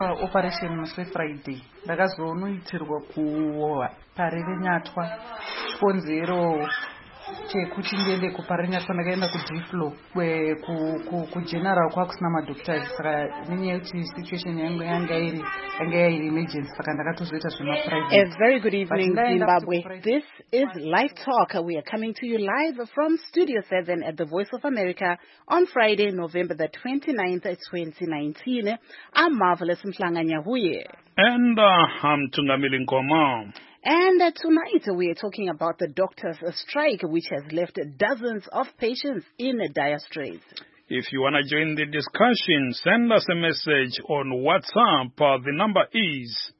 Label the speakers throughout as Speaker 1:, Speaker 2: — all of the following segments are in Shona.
Speaker 1: Operation Muse Friday. Ndakazonoitirwa kuParerenyatwa. Chikonzero chekuti ndiende kuParerenyatwa ndakaenda kuDiflo kuGeneral kwakusina madoctors. Saka nenyaya yekuti situation yanga iri emergency saka ndakatozoita zvemaprivate.
Speaker 2: A very good evening, Zimbabwe. This is Live Talk. We are coming to you live from Studio 7 at the Voice of America on Friday, November the 29th, 2019. I'm Marvelous Mhlanga-Nyahuye.
Speaker 3: And I'm Tungamili Nkoma.
Speaker 2: And tonight we are talking about the doctors' strike, which has left dozens of patients in dire straits.
Speaker 3: If you want to join the discussion, send us a message on WhatsApp. The number is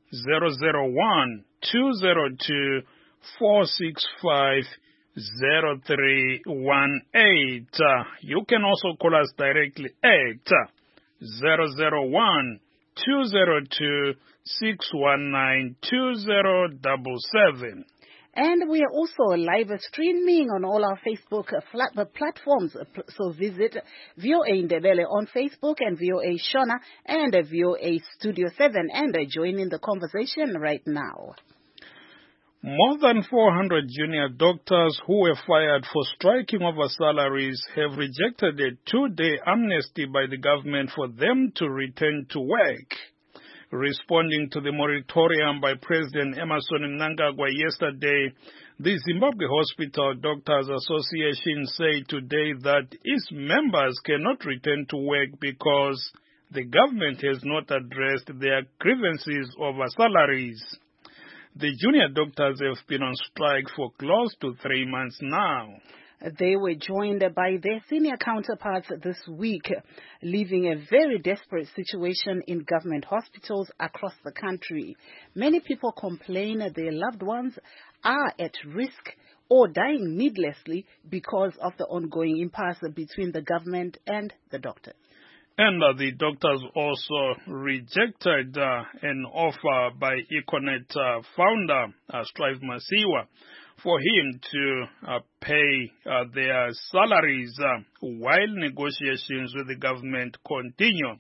Speaker 3: 001-202-465-0318. You can also call us directly at 001-202-619-2077.
Speaker 2: And we are also live streaming on all our Facebook platforms. So visit VOA Ndebele on Facebook and VOA Shona and VOA Studio 7 and join in the conversation right now.
Speaker 3: More than 400 junior doctors who were fired for striking over salaries have rejected a 2-day amnesty by the government for them to return to work. Responding to the moratorium by President Emmerson Mnangagwa yesterday, the Zimbabwe Hospital Doctors Association said today that its members cannot return to work because the government has not addressed their grievances over salaries. The junior doctors have been on strike for close to 3 months now.
Speaker 2: They were joined by their senior counterparts this week, leaving a very desperate situation in government hospitals across the country. Many people complain that their loved ones are at risk or dying needlessly because of the ongoing impasse between the government and the doctors.
Speaker 3: And the doctors also rejected an offer by Econet founder, Strive Masiyiwa, for him to pay their salaries while negotiations with the government continue.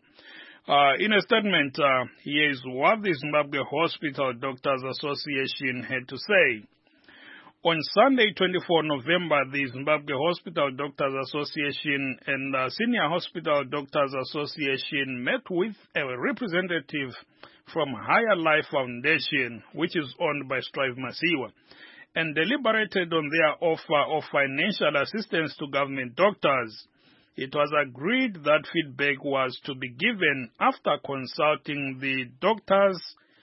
Speaker 3: In a statement, here is what the Zimbabwe Hospital Doctors Association had to say. On Sunday, 24 November, the Zimbabwe Hospital Doctors Association and Senior Hospital Doctors Association met with a representative from Higher Life Foundation, which is owned by Strive Masiyiwa, and deliberated on their offer of financial assistance to government doctors. It was agreed that feedback was to be given after consulting the doctors'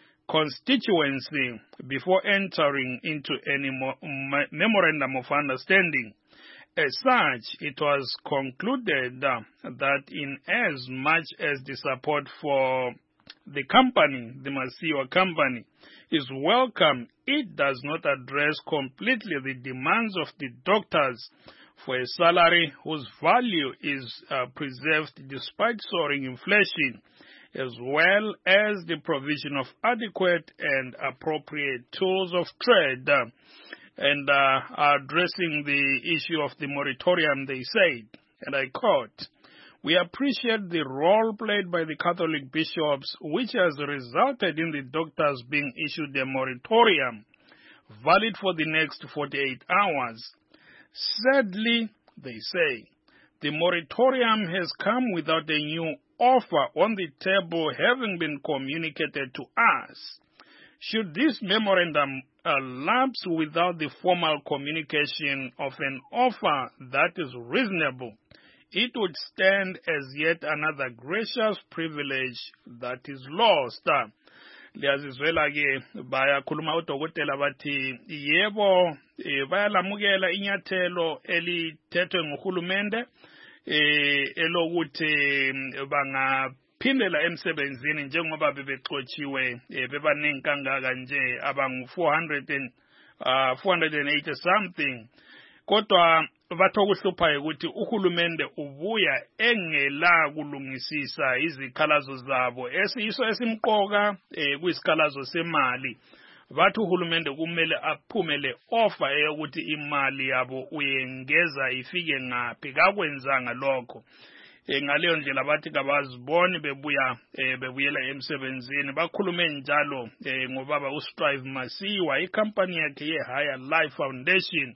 Speaker 3: constituency before entering into any memorandum of understanding. As such, it was concluded that in as much as the support for the company, the Masiyiwa company, is welcome, it does not address completely the demands of the doctors for a salary whose value is preserved despite soaring inflation, as well as the provision of adequate and appropriate tools of trade. And addressing the issue of the moratorium, they said, and I quote, "We appreciate the role played by the Catholic bishops, which has resulted in the doctors being issued a moratorium valid for the next 48 hours. Sadly," they say, "the moratorium has come without a new offer on the table having been communicated to us. Should this memorandum lapse without the formal communication of an offer that is reasonable, it would stand as yet another gracious privilege that is lost." Liyazizwela-ke bayakhuluma udokotela bathi yebo bayalamukela inyathelo elithethwe nguhulumende elokuthi bangaphindela emsebenzini njengoba bebexotshiwe bebaningi kangaka nje abangu 480 something. Kodwa batho kuhluphayo ukuthi uhulumende ubuya engela kulungisisa izikhalazo zabo esiyiso esimqoka kuyisikhalazo semali. Bathi uhulumende kumele aphumele offer eyokuthi imali yabo uyengeza ifike ngaphi, kakwenzanga lokho. ngaleyo ndlela bathi kabaziboni bebuyela emsebenzini. Bakhulume njalo ngobaba uStrive Masiwa, ikampani yakhe ye-Higher Life Foundation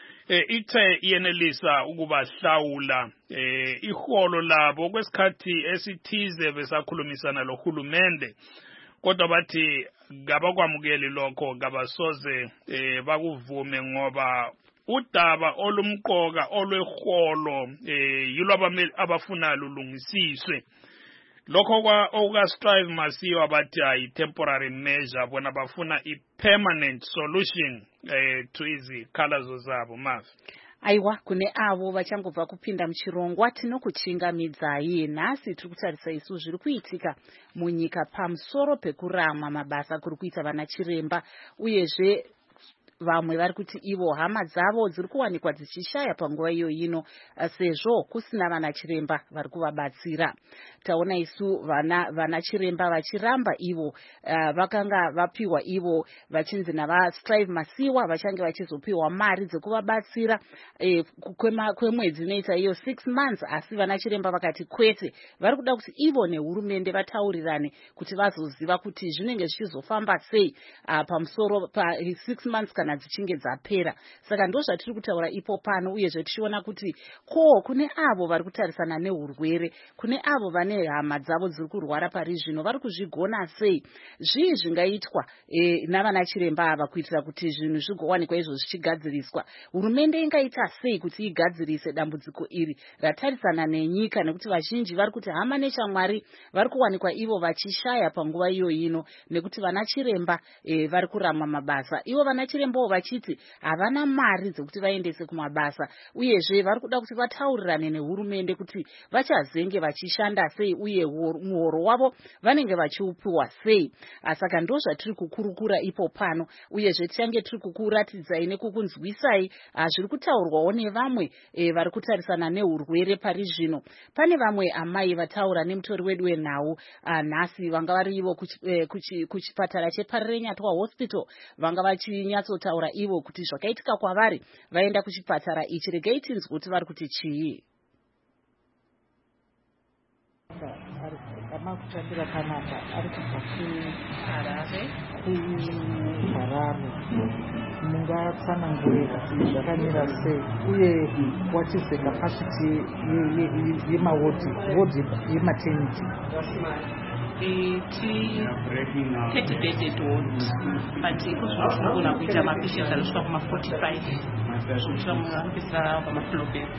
Speaker 3: ithe iyenelisa ukubahlawula iholo labo kwesikhathi esithize besakhulumisana lohulumende, kodwa bathi kabakwamukeli lokho, kabasoze bakuvume ngoba udaba olumqoka olweholo yilo abafuna lulungisiswe. Lokho okuka-Strive Masiwa bathi ayi-temporary measure, bona bafuna i-permanent solution to izikhalazo zabo. Mavi
Speaker 2: aiwa, kune avo vachangobva kupinda muchirongwa tinokuchingamidzayi. Nhasi tiri kutarisa isu zviri kuitika munyika pamusoro pekuramwa mabasa kuri kuita vana chiremba, uyezve vamwe vari kuti ivo hama dzavo dziri kuwanikwa dzichishaya panguva iyo ino sezvo kusina vana chiremba vari kuvabatsira. Taona isu vana chiremba vachiramba ivo vakanga vapiwa ivo vachinzi navaStrive Masiwa vachange vachizopiwa mari dzekuvabatsira kwemwedzi inoita iyo 6 months, asi vana chiremba vakati kwete, vari kuda kuti ivo nehurumende vataurirane kuti vazoziva kuti zvinenge zvichizofamba sei pamusoro pa6 months kana dzichinge dzapera. Saka ndo zvatiri kutaura ipo pano, uyezve tichiona kuti kune avo vari kutarisana neurwere, kune avo vane hama dzavo dziri kurwara pari zvino, vari kuzvigona sei, zvii zvingaitwa navana chiremba ava kuitira kuti zvinhu zvigowanikwa izvo zvichigadziriswa. Hurumende ingaita sei kuti igadzirise dambudziko iri ratarisana nenyika, nekuti vazhinji vari kuti hama neshamwari vari kuwanikwa ivo vachishaya panguva iyo ino, nekuti vana chiremba vari kuramwa mabasa. Ivo vana chiremba vachiti havana mari dzekuti vaendese kumabasa, uyezve vari kuda kuti vataurirane nehurumende kuti vachazenge vachishanda sei, uye muhoro wavo vanenge vachiupiwa sei. Saka ndo zvatiri kukurukura ipo pano, uyezve tichange tiri kukuratidzai nekukunzwisai zviri kutaurwawo nevamwe vari kutarisana neurwere pari zvino. Pane vamwe amai vataura nemutori wedu wenhau nhasi, vanga vari ivo kuchipatara cheParirenyatwa Hospital, vanga vachinyatsotaura ivo kuti zvakaitika kwavari vaenda kuchipatara ichi. Regai tinzwe kuti vari kuti chii.
Speaker 1: Amakutambira panapa ari kubva kuHarare. Mungatsanangurira kuti zvakamira sei, uye what is the capacity yemawodi yematernity?
Speaker 4: 30 bedded ward, but kuzvinogona kuita mapatients anosvika kuma45 zvichira muanopesera pamafloor beds.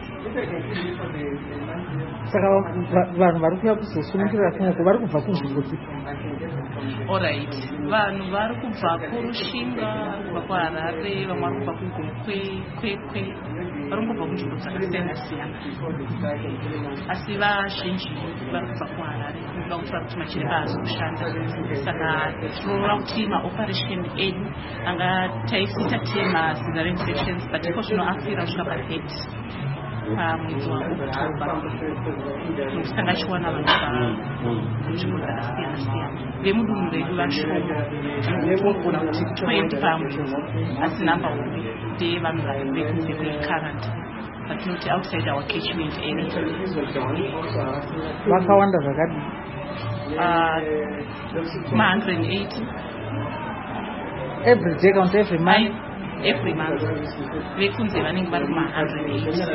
Speaker 1: Saka vanhu vari kuuya kuzosunungirira kunoko vari kubva kunzvimbo dzipi?
Speaker 4: Alright, vanhu vari kubva kuRushinga, vari kubva kuHarare, vamwe vari kubva kuGomkwe, Kwekwe, vari kubva kunzvimbo dzakasiyana siyana, asi vazhinji vari kubva kuHarare kuda kuti vari kuti machiremba hazi kushanda. Saka tinoona kuti maoperation edu angataisita tema-cesarean sections, but iko zvinoafira kusvika pa30 pamwedzi waOctober. Tanga chiwana vanhu munzvimbo dzakasiyana siyana. Vemudunhu redu vashoma, tinogona kuti 20 pamwedzi, asi namba huru ndeyevanhu vekunze kwekaranta, patinoti outside our catchment area.
Speaker 1: Vakawanda zvakadini?
Speaker 4: 180
Speaker 1: every day, count every month?
Speaker 4: Every month. Vekunze vanenge vari kuma180.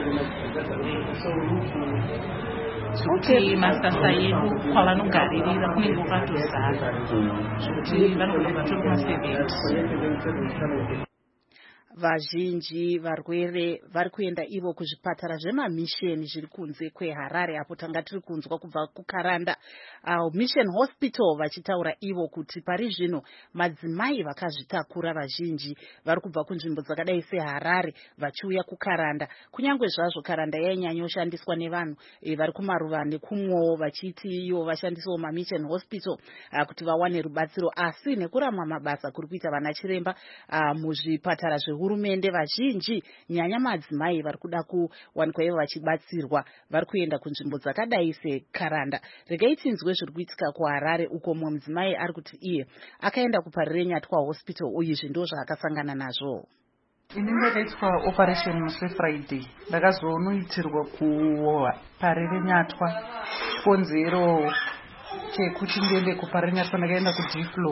Speaker 4: Kuti masasa edu kwavanogaririra kunenge kwatozara, zvokuti vanogona vatori kuma70.
Speaker 2: Vazhinji varwere vari kuenda ivo kuzvipatara zvemamisheni zviri kunze kweHarare, apo tanga tiri kunzwa kubva kuKaranda Mission Hospital vachitaura ivo kuti pari zvino madzimai vakazvitakura vazhinji vari kubva kunzvimbo dzakadai seHarare vachiuya kuKaranda. Kunyange zvazvo Karanda yainyanyoshandiswa nevanhu vari kumaruva nekumwowo, vachiti ivo vashandisawo maMission Hospital kuti vawane rubatsiro, asi nekuramwa mabasa kuri kuita vana chiremba muzvipatara zvehurumende, vazhinji nyanya madzimai vari kuda kuwanikwa ivo vachibatsirwa vari kuenda kunzvimbo dzakadai seKaranda. Regai tinzwe zviri kuitika kuHarare, uko mumwe mudzimai ari kuti iye akaenda kuParirenyatwa Hospital, uye izvi ndo zvaakasangana nazvo.
Speaker 1: Inini ndakaitwa operation musi Friday. Ndakazonoitirwa kuParere Nyatwa. Chikonzero chekuti ndiende kuParere Nyatwa ndakaenda kuDiflo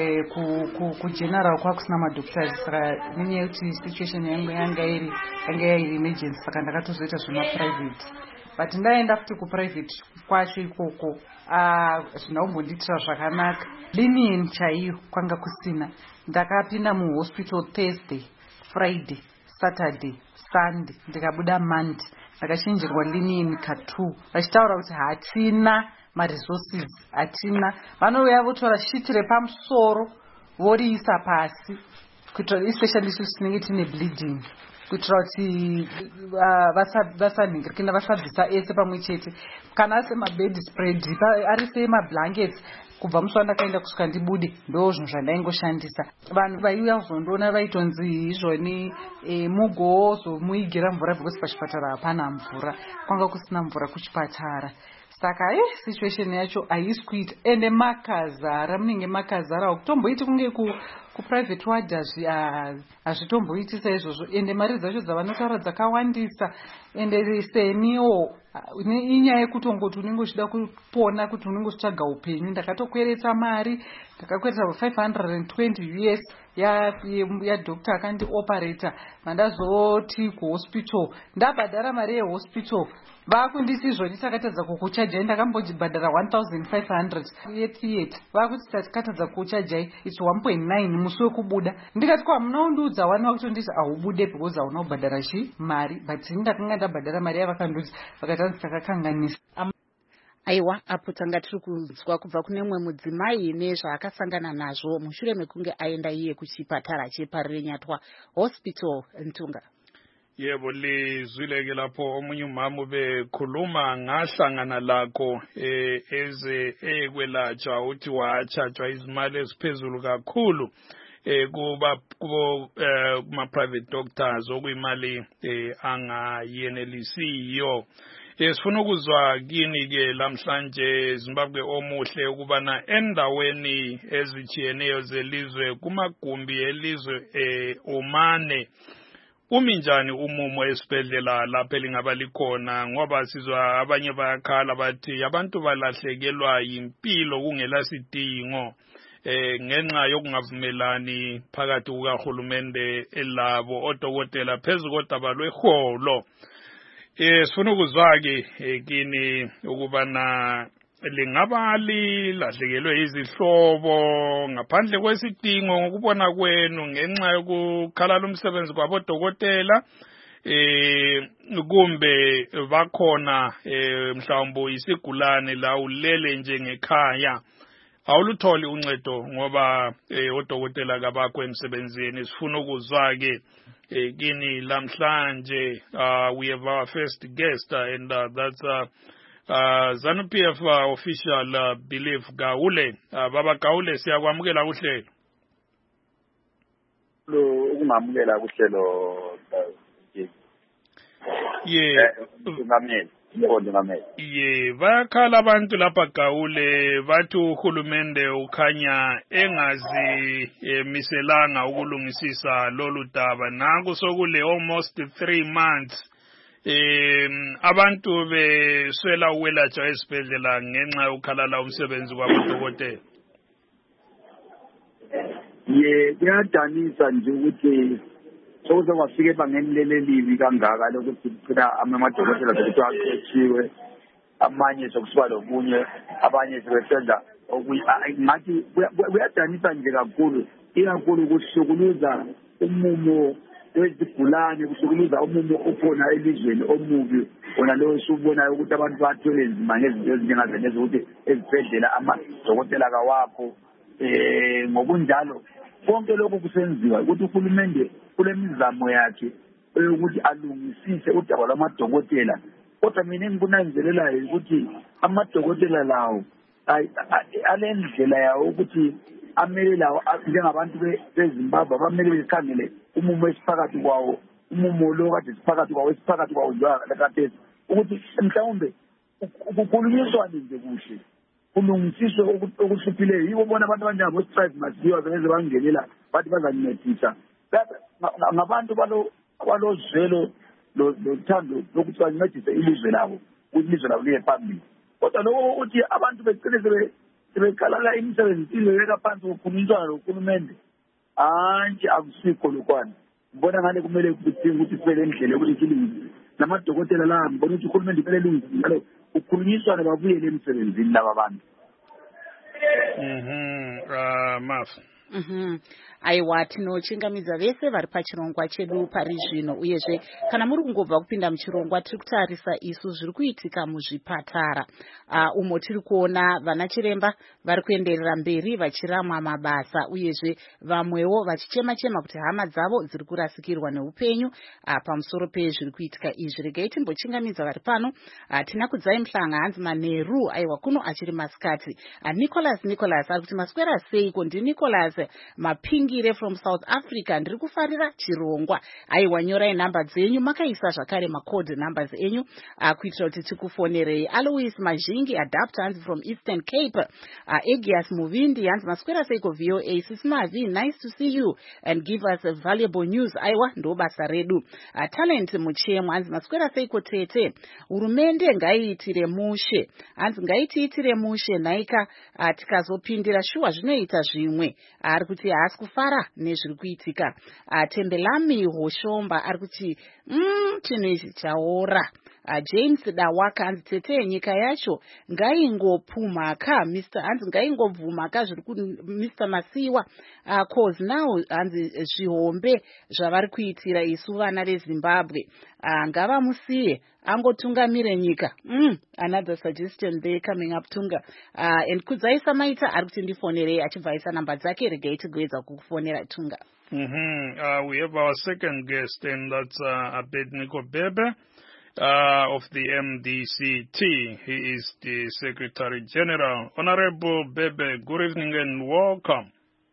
Speaker 1: kugeneral kwakusina madoctors. Saka nenyaya yekuti situation yangu yanga iri emergency, saka ndakatozoita private. But ndaenda futi kuprivate kwacho ikoko zvinombondiitira zvakanaka. Linen chaiyo kwanga kusina. Ndakapinda muhospital Thursday, Friday, Saturday, Sunday, ndikabuda Monday. Ndakachinjirwa linen ka2 vachitaura kuti hatina maresources, hatina. Vanouya votora shiti repamusoro voriisa pasi kuitira especially isusu tinenge tine bleeding, kuitira kuti vasanhingirikana vasabvisa ese pamwe chete. Kana ase mabed spread ari semablankets, kubva musi wandakaenda kusvika ndibude ndo zvinhu zvandaingoshandisa. Vanhu vaiuya kuzondiona vaitonzi izvoni mugozomuigira mvura because pachipatara hapana mvura, kwanga kusina mvura kuchipatara. Saka situation yacho haisi kuita ende makazara, munenge makazara. Kutomboiti kunge kuprivate ward hazvitomboiti saizvozvo, ende mari dzacho dzavanotaura dzakawandisa. Ende seniwo inyaya yekutongoti unenge uchida kupona, kuti unenge uchitsvaga upenyu. Ndakatokweretsa mari, ndakakweretsa 520 US yadoctor akandioperata. Mandazoti kuhospital ndabhadhara mari yehospital vakundisi izvoni takatadza kukuchajai. Ndakambobhadhara 1500 yetheatre, vakuti takatadza kukuchajai it's 1.9 musi wekubuda. Ndikati hamuna undiudza wani wakutonditi haubude because hauna kubhadhara mari, but ndakanga ndabhadhara mari yavakandudza vakatanzi takakanganisa.
Speaker 2: Aiwa, apo tanga tiri kunzwa kubva kune mumwe mudzimai nezvaakasangana nazvo mushure mekunge aenda iye kuchipatara cheParere Nyatwa Hospital Ntunga.
Speaker 3: Yebo, lizwileke lapho omunye umama bekhuluma ngahlangana lakho eze ekwelatshwa uthi wachajwa izimali eziphezulu kakhulu kuma private doctors okuyimali angayenelisiyo. Sifuna ukuzwa kini ke lamhlanje Zimbabwe omuhle ukubana endaweni ezijiyeneyo zelizwe kumagumbi elizwe umane uminjani umumo esibhedlela lapha elingaba likhona, ngoba sizwa abanye bayakhala bathi abantu balahlekelwa yimpilo kungela sidingo ngenxa yokungavumelani phakathi kukahulumende elabo odokotela phezu kodaba lweholo. Sifuna ukuzwa-ke kini ukubana lingaba lilahlekelwe izihlobo ngaphandle kwesidingo ngokubona kwenu ngenxa yokukhalala umsebenzi kwabodokotela, kumbe bakhona mhlawumbe isigulane la ulele nje ngekhaya awulutholi uncedo ngoba odokotela kabakho emsebenzini. Sifuna ukuzwa-ke kini lamhlanje. We have our first guest and that's ZANU-PF official Belief Gaule. Baba Gaule, siyakwamukela kuhlelo.
Speaker 5: Ukungamukela kuhlelo
Speaker 3: bayakhala abantu lapha Gaule bathi uhulumende ukhanya engazi miselanga ukulungisisa lolu daba. Nanku sokule almost 3 months abantu beswela ukwelatshwa esibhedlela ngenxa yokukhalala umsebenzi kwabodokotela.
Speaker 5: Kuyadanisa nje ukuthi sokuze kwafika ebangeni lelibi kangaka lokuthi kuphela amadokotela sekuthiwa aqeqeshiwe, amanye sokusiba lokunye, abanye sebesenza ngathi kuyadanisa nje kakhulu, ikakhulu kuhlukuluza umumo wezigulane, kuhlukuluza umumo okhona elizweni omubi wona lowo subonayo ukuthi abantu bathwele nzima ngezinto ezinjengazenezi ukuthi ezibhedlela amadokotela kawakho. Ngokunjalo konke lokhu kusenziwa ukuthi uhulumende kule mizamo yakhe ukuthi alungisise udaba lwamadokotela. Kodwa mina engikunanzelelayo ukuthi amadokotela lawo alendlela yawo ukuthi amele lawo njengabantu beZimbabwe bamele bekhangele umumo esiphakathi kwawo, umumo lo kade siphakathi kwawo njengakade ukuthi mhlawumbe kukhulunyiswane nje kuhle, kulungisiswe okuhluphileyo. Yibo bona abantu abanjengabo-Strive Masiyiwa beze bangenela bathi bazancedisa. ngabantu balozwelo lothando lokuthi bancedise ilizwe labo ukuthi ilizwe labo liye phambili. Kodwa lokho uthi abantu begcine sebeqalala imisebenzi ileka phansi ukukhulunyiswana nohulumende, nje akusikho lokwana. Ngibona ngale kumele kudinga ukuthi sibe lendlela yokuthi silungise namadokotela la, ngibona ukuthi uhulumende kumele lungise njalo ukukhulunyiswana babuyele emsebenzini laba bantu.
Speaker 3: Mafu.
Speaker 2: Aiwa, tinochingamidza vese vari pachirongwa chedu pari zvino, uyezve kana muri kungobva kupinda muchirongwa tiri kutarisa isu zviri kuitika muzvipatara umo tiri kuona vana chiremba vari kuenderera mberi vachiramwa mabasa, uyezve vamwewo vachichema-chema kuti hama dzavo dziri kurasikirwa neupenyu pamusoro pezviri kuitika izvi. Regai timbochingamidza vari pano. Tina Kudzai Mhlanga, hanzi Maneru, aiwa kuno achiri Masikati. Nicholas ari kuti maswera seiko? Nicholas Mapingire from South Africa, ndiri kufarira chirongwa. Aiwa, nyorai nhamba dzenyu, makaisa zvakare macode numbers enyu kuitira kuti tikufonerei. Alois Mazhingi Adapter, hanzi from Eastern Cape. Egias Muvindi, hanzi maswera seiko VOA. Sismavi, nice to see you and give us a valuable news. Aiwa, ndo basa redu. Talent Muchemo, hanzi maswera seiko tete. Hurumende ngaiitire mushe, hanzi ngaitiitire mushe naika tikazopindira shuwa zvinoita zvimwe. Ari kuti haasi kufara nezviri kuitika. Tembelami Hoshomba ari kuti chinhu ichi chaora. James Dawaka, hanzi tete nyika yacho ngaingopumhaka, hanzi ngaingobvumhaka zviri Mr. Masiwa, cause now hanzi zvihombe zvavari kuitira isu vana veZimbabwe ngavamusiye angotungamire nyika. Another suggestion there coming up, Tunga. And Kudzai Samaita ari kuti ndifonerei achibva aisa namba dzake. Regai tigoedza kukufonera, Tunga.
Speaker 3: We have our second guest, and that's Abednego Bebe of the MDCT. He is the Secretary General. Honorable Bebe, good evening and welcome.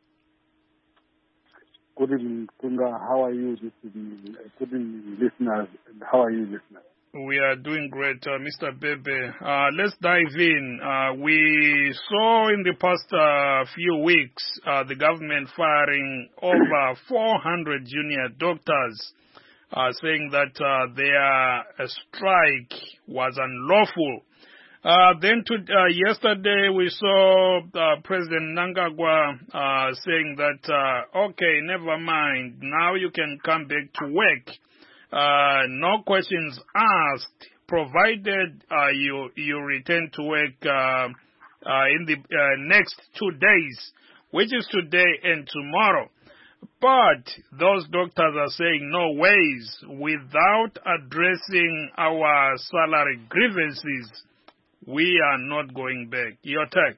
Speaker 6: Good evening, Tunga. How are you this evening? Good evening, listeners. How are you, listeners?
Speaker 3: We are doing great, Mr. Bebe. Let's dive in. We saw in the past few weeks the government firing over 400 junior doctors, saying that their strike was unlawful. Then yesterday we saw President Mnangagwa saying that, okay, never mind, now you can come back to work. No questions asked, provided you return to work in the next 2 days, which is today and tomorrow. But those doctors are saying no ways, without addressing our salary grievances, we are not going back. Your take?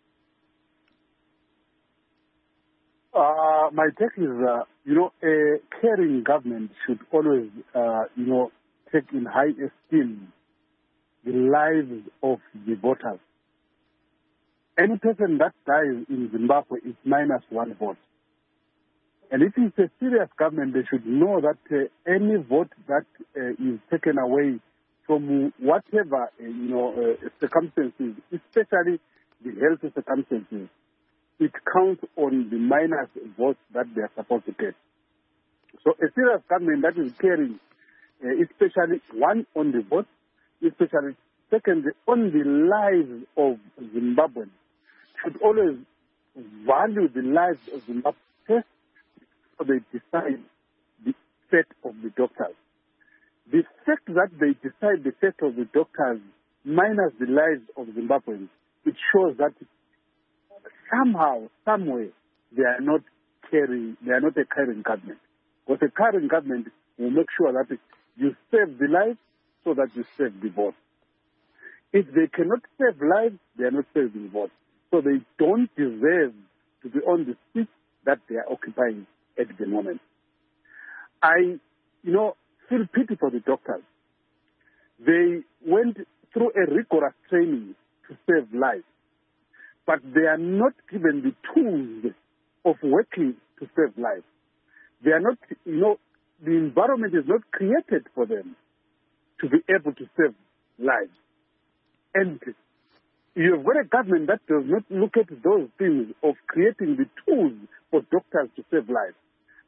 Speaker 6: My take is, a caring government should always, take in high esteem the lives of the voters. Any person that dies in Zimbabwe is -1 vote. And if it's a serious government, they should know that any vote that is taken away from whatever, circumstances, especially the health circumstances, it counts on the minus votes that they are supposed to get. So a serious government that is caring, especially one on the vote, especially second on the lives of Zimbabweans, should always value the lives of Zimbabweans first, so they decide the fate of the doctors. The fact that they decide the fate of the doctors minus the lives of Zimbabweans, it shows that somehow, somewhere, they are not a caring government. Because a caring government will make sure that you save the lives so that you save the vote. If they cannot save lives, they are not saving votes. So they don't deserve to be on the seat that they are occupying at the moment. I, feel pity for the doctors. They went through a rigorous training to save lives, but they are not given the tools of working to save lives. They are not, the environment is not created for them to be able to save lives. And you have got a government that does not look at those things of creating the tools for doctors to save lives.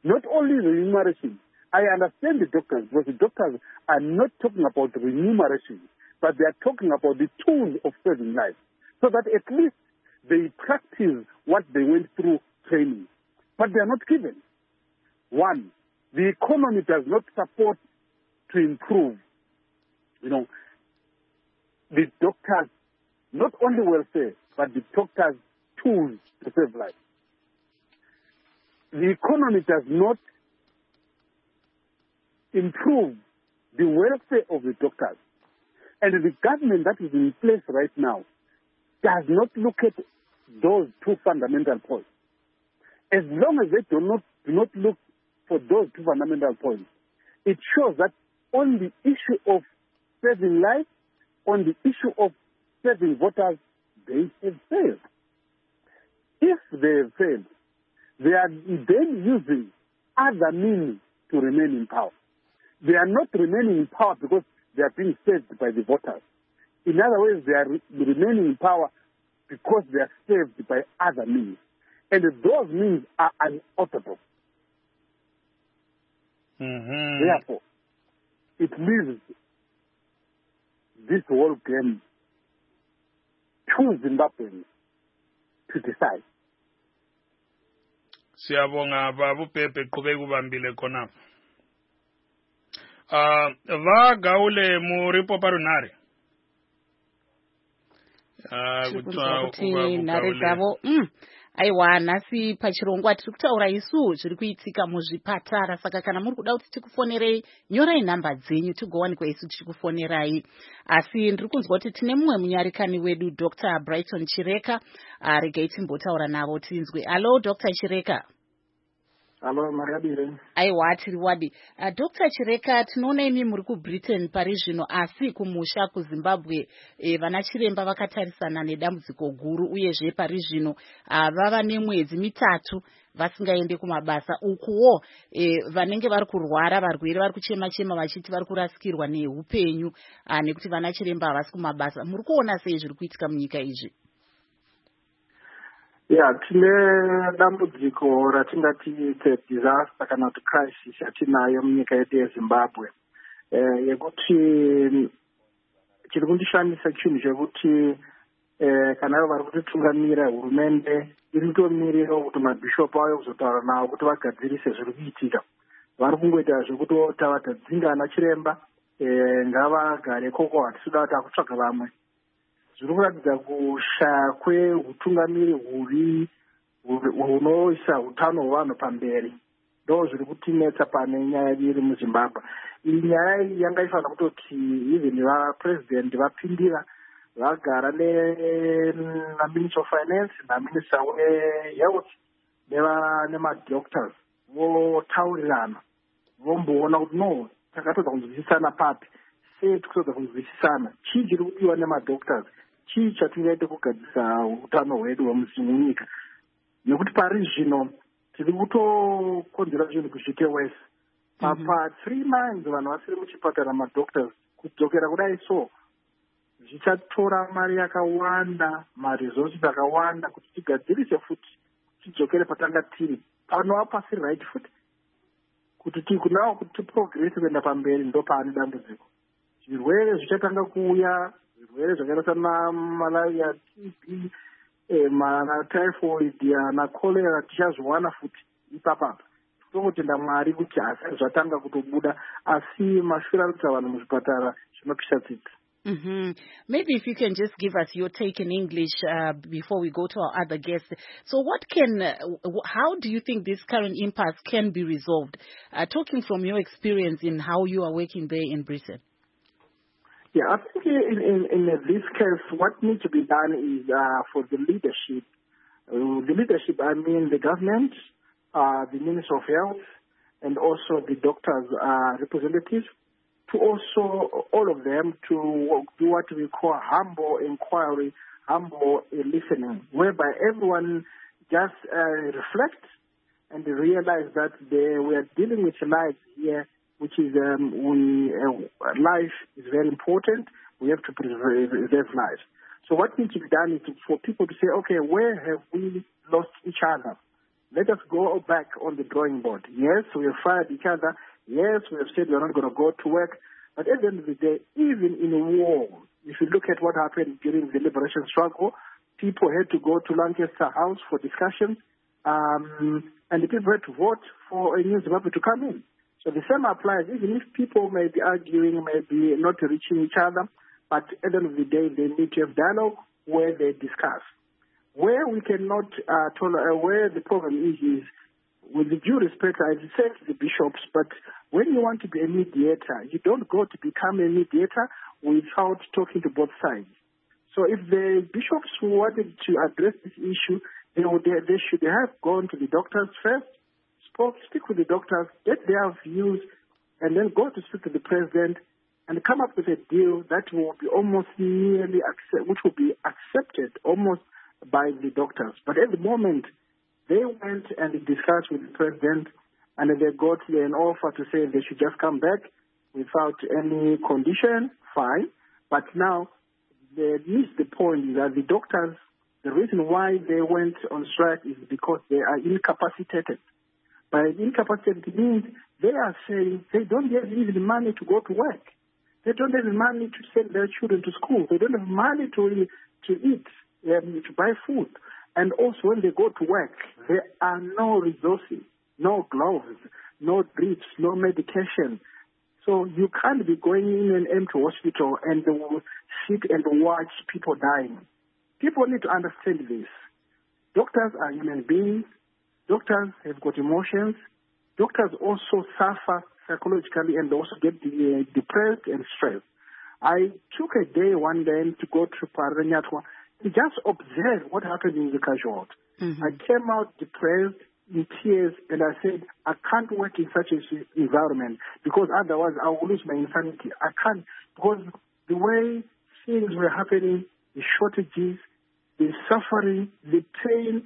Speaker 6: Not only remuneration. I understand the doctors, because the doctors are not talking about remuneration, but they are talking about the tools of saving lives, so that at least they practice what they went through training. But they are not given. One, the economy does not support to improve, the doctors, not only welfare, but the doctors' tools to save lives. The economy does not improve the welfare of the doctors. And the government that is in place right now does not look at those two fundamental points. As long as they do not look for those two fundamental points, it shows that on the issue of saving lives, on the issue of saving voters, they have failed. If they have failed, they are then using other means to remain in power. They are not remaining in power because they are being saved by the voters. In other words, they are remaining in power because they are saved by other means. And those means are unorthodox. Therefore, it leaves this whole game to Zimbabweans to decide.
Speaker 3: Siyabonga babu Pepe qhubeka ubambile khonapha. Va gaule muripo parunare.
Speaker 2: Kuti nhare dzavo aiwa nhasi pachirongwa tiri kutaura isu zviri kuitika muzvipatara, saka kana muri kuda kuti tikufonerei nyorai nhamba dzenyu tigowanikwa isu tichikufonerai. Asi ndiri kunzwa kuti tine mumwe munyarikani wedu Dr. Brighton Chireka. Regai timbotaura navo tinzwe. Allo Dr. Chireka.
Speaker 7: Allo Mariabire.
Speaker 2: Aiwa tiri wadi. Dr. Chireka, tinoona imi muri kuBritain pari zvino, asi kumusha kuZimbabwe vana chiremba vakatarisana nedambudziko guru, uyezve pari zvino vava nemwedzi mitatu vasingaende kumabasa. Ukuwo vanenge vari kurwara, varwere vari kuchema-chema vachiti vari kurasikirwa neupenyu nekuti vana chiremba havasi kumabasa. Muri kuona sei zviri kuitika munyika izvi?
Speaker 7: Tine dambudziko ratingati disaster kana kuti crisis yatinayo munyika yedu yeZimbabwe, yekuti chiri kundishamisa chinhu chekuti kana ivo vari kutitungamira hurumende iri kutomirira kuti mabhishopu auye kuzotaura navo kuti vagadzirise zviri kuitika. Vari kungoita zvekuti tavadzinga ana chiremba ngavagare koko, hatisuda kuti akutsvaga vamwe. Zviri kuratidza kushaya kweutungamiri hunoisa hutano hwevanhu pamberi. Ndo zviri kutinetsa pane nyaya iri muZimbabwe. Iyi nyaya iyi yanga ifanira kutoti even vapresident vapindira vagara naminister of finance naminister wehealth nemadoctors votaurirana vomboona kuti no takatodza kunzwisisana papi, sei tikutodza kunzwisisana, chii chiri kudiwa nemadoctors, chii chatingaite kugadzisa utano hwedu munyika. Nekuti pari zvino tiri kutokonzera zvinhu kusvike wese. Pa 3 months vanhu vasiri muchipatara madoctors kudzokera kudai so zvichatora mari yakawanda, maresources akawanda kuti tigadzirise futi tidzokere patanga tiri. Panova pasiri right futi kuti tikunawo kuti tiprogress kuenda pamberi, ndo paane dambudziko. Zvirwere zvichatanga kuuya, zvirwere zvakaita sana malaria, TB, mana typhoid na cholera tichazviwana futi ipapapa. Totenda Mwari kuti asati zvatanga kutobuda, asi mashure ari kuita vanhu muzvipatara zvinopisha tsitsi.
Speaker 2: Maybe if you can just give us your take in English before we go to our other guests. So how do you think this current impasse can be resolved? Talking from your experience in how you are working there in Britain.
Speaker 7: I think in this case, what needs to be done is for the leadership. The leadership, I mean the government, the Minister of Health, and also the doctors' representatives, to also all of them to do what we call humble inquiry, humble listening, whereby everyone just reflects and realize that we are dealing with lives here, which is life is very important. We have to preserve lives. So what needs to be done is for people to say, okay, where have we lost each other? let us go back on the drawing board. Yes, we have fired each other. Yes, we have said we are not going to go to work. But at the end of the day, even in a war, if you look at what happened during the liberation struggle, people had to go to Lancaster House for discussions, and the people had to vote for a new Zimbabwe to come in. So the same applies, even if people may be arguing, may be not reaching each other, but at the end of the day, they need to have dialogue where they discuss. Where we cannot tolerate, where the problem is with the due respect, I say to the bishops, but when you want to be a mediator, you don't go to become a mediator without talking to both sides. So if the bishops wanted to address this issue, they should have gone to the doctors first, speak with the doctors, get their views, and then go to speak to the president and come up with a deal that will be almost nearly which will be accepted almost by the doctors. But at the moment, they went and discussed with the president, and they got an offer to say they should just come back without any condition. Fine. But now, the point is that the doctors, the reason why they went on strike is because they are incapacitated. By incapacitated means they are saying they don't have even money to go to work. They don't have money to send their children to school. They don't have money to eat, to buy food. And also when they go to work, there are no resources, no gloves, no drips, no medication. So you can't be going in an empty hospital and sit and watch people dying. People need to understand this. Doctors are human beings. Doctors have got emotions. Doctors also suffer psychologically and also get depressed and stressed. I took a day one day to go to Paranyatwa to just observe what happened in the casualty. I came out depressed, in tears, and I said, I can't work in such an environment because otherwise I will lose my insanity. I can't, because the way things were happening, the shortages, the suffering, the pain,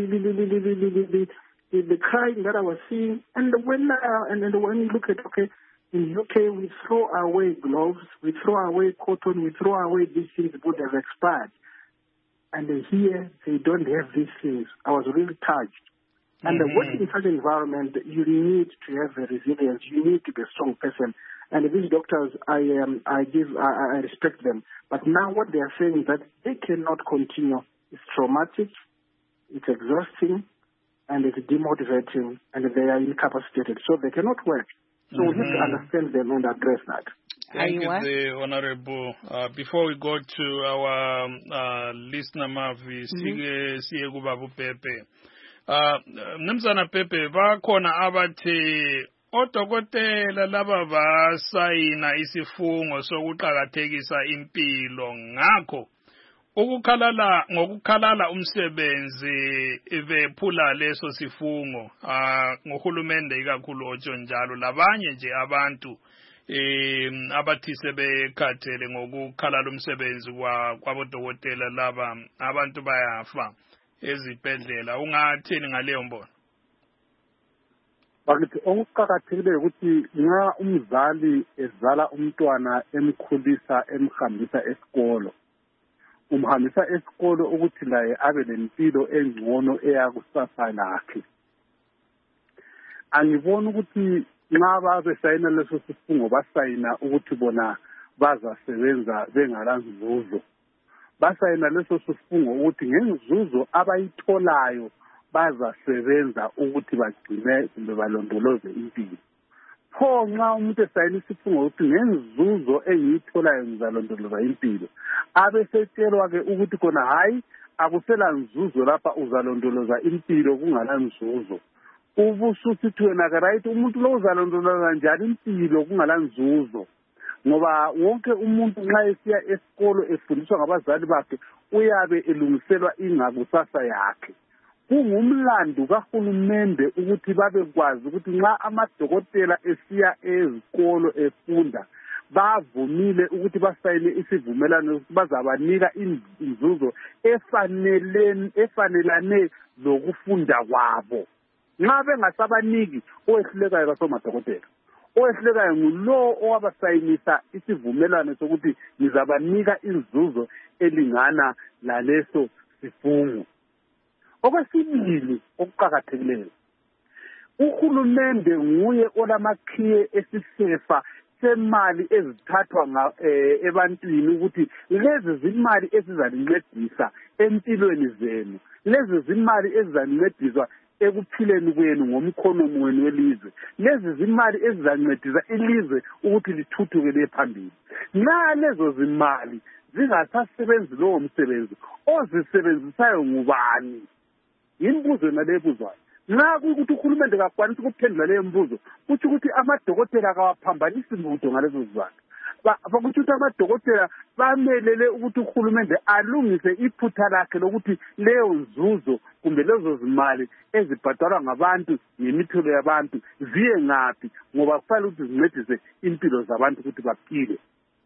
Speaker 7: the crying that I was seeing, and when you look at, okay, in UK we throw away gloves, we throw away cotton, we throw away these things that would have expired. And here, they don't have these things. I was really touched. And working in such an environment, you need to have a resilience. You need to be a strong person. And these doctors, I respect them. But now what they are saying is that they cannot continue. It's traumatic, it's exhausting, and it's demotivating, and they are incapacitated. So they cannot work. So we need to understand them and address that.
Speaker 3: Thank you, the Honorable. Before we go to our listener, Mavi, siye kubabu Pepe. Mnumzana Pepe, bakhona abathi odokotela laba basayina isifungo sokuqhakathekisa impilo ngakho ngokukhalala umsebenzi bephula leso sifungo ngohulumende ikakhulu otsho njalo labanye nje abantu abathi sebekhathele ngokukhalala umsebenzi kwabodokotela laba abantu bayafa ezibhedlela. Ungathini ngaleyo mbono?
Speaker 6: Bakithi okuqhakathekileyo ukuthi nxa umzali ezala umntwana emkhulisa emhambisa esikolo, umhambisa esikolo ukuthi laye abe lempilo engcono eyakusasa lakhe. Angibona ukuthi nxa babesayina leso sifungo basayina ukuthi bona bazasebenza bengalanzuzo. Basayina leso sifungo ukuthi ngenzuzo abayitholayo bazasebenza ukuthi bagcine kumbe balondoloze impilo. Pho nxa umuntu esayina isifungo ukuthi ngenzuzo engiyitholayo ngizalondoloza impilo, abesetelwa-ke ukuthi khona hayi akusela nzuzo lapha uzalondoloza impilo kungala nzuzo. Ubususithi wena-ke right umuntu lo uzalondoloza njani impilo kungala nzuzo. Ngoba wonke umuntu nxa esiya esikolo efundiswa ngabazali bakhe uyabe elungiselwa ingakusasa yakhe. Kungumlando kahulumende ukuthi babekwazi ukuthi nxa amadokotela esiya ezikolo efunda bavumile ukuthi basayine isivumelano ukuthi bazabanika inzuzo efanelane lokufunda kwabo. Nxa bengasabaniki owehlulekayo kasomadokotela. Owehlulekayo ngulo owabasayinisa isivumelano sokuthi nizabanika inzuzo elingana laleso sifungo. Okwesibili okuqhakathekileyo, uhulumende nguye olamakhiye esisefa semali ezithathwa ebantwini ukuthi lezi zimali ezizalincedisa empilweni zenu, lezi zimali ezizalincediswa ekuphileni kwenu ngomkhono wenu welizwe, lezi zimali ezizancedisa ilizwe ukuthi lithuthuke liye phambili. Nxa lezo zimali zingasasebenzi lowo msebenzi, ozisebenzisayo ngubani? Yimbuzo nalebuzwayo. Nxa kuyikuthi uhulumende kakwanisa ukuphendula leyo mbuzo, kuthi ukuthi amadokotela kawaphambanisi lutho ngalezo zizathu. Bakuthi ukuthi amadokotela bamelele ukuthi uhulumende alungise iphutha lakhe lokuthi leyo nzuzo kumbe lezo zimali ezibhadalwa ngabantu ngemithelo yabantu ziye ngaphi, ngoba kufanele ukuthi zincedise impilo zabantu ukuthi baphile.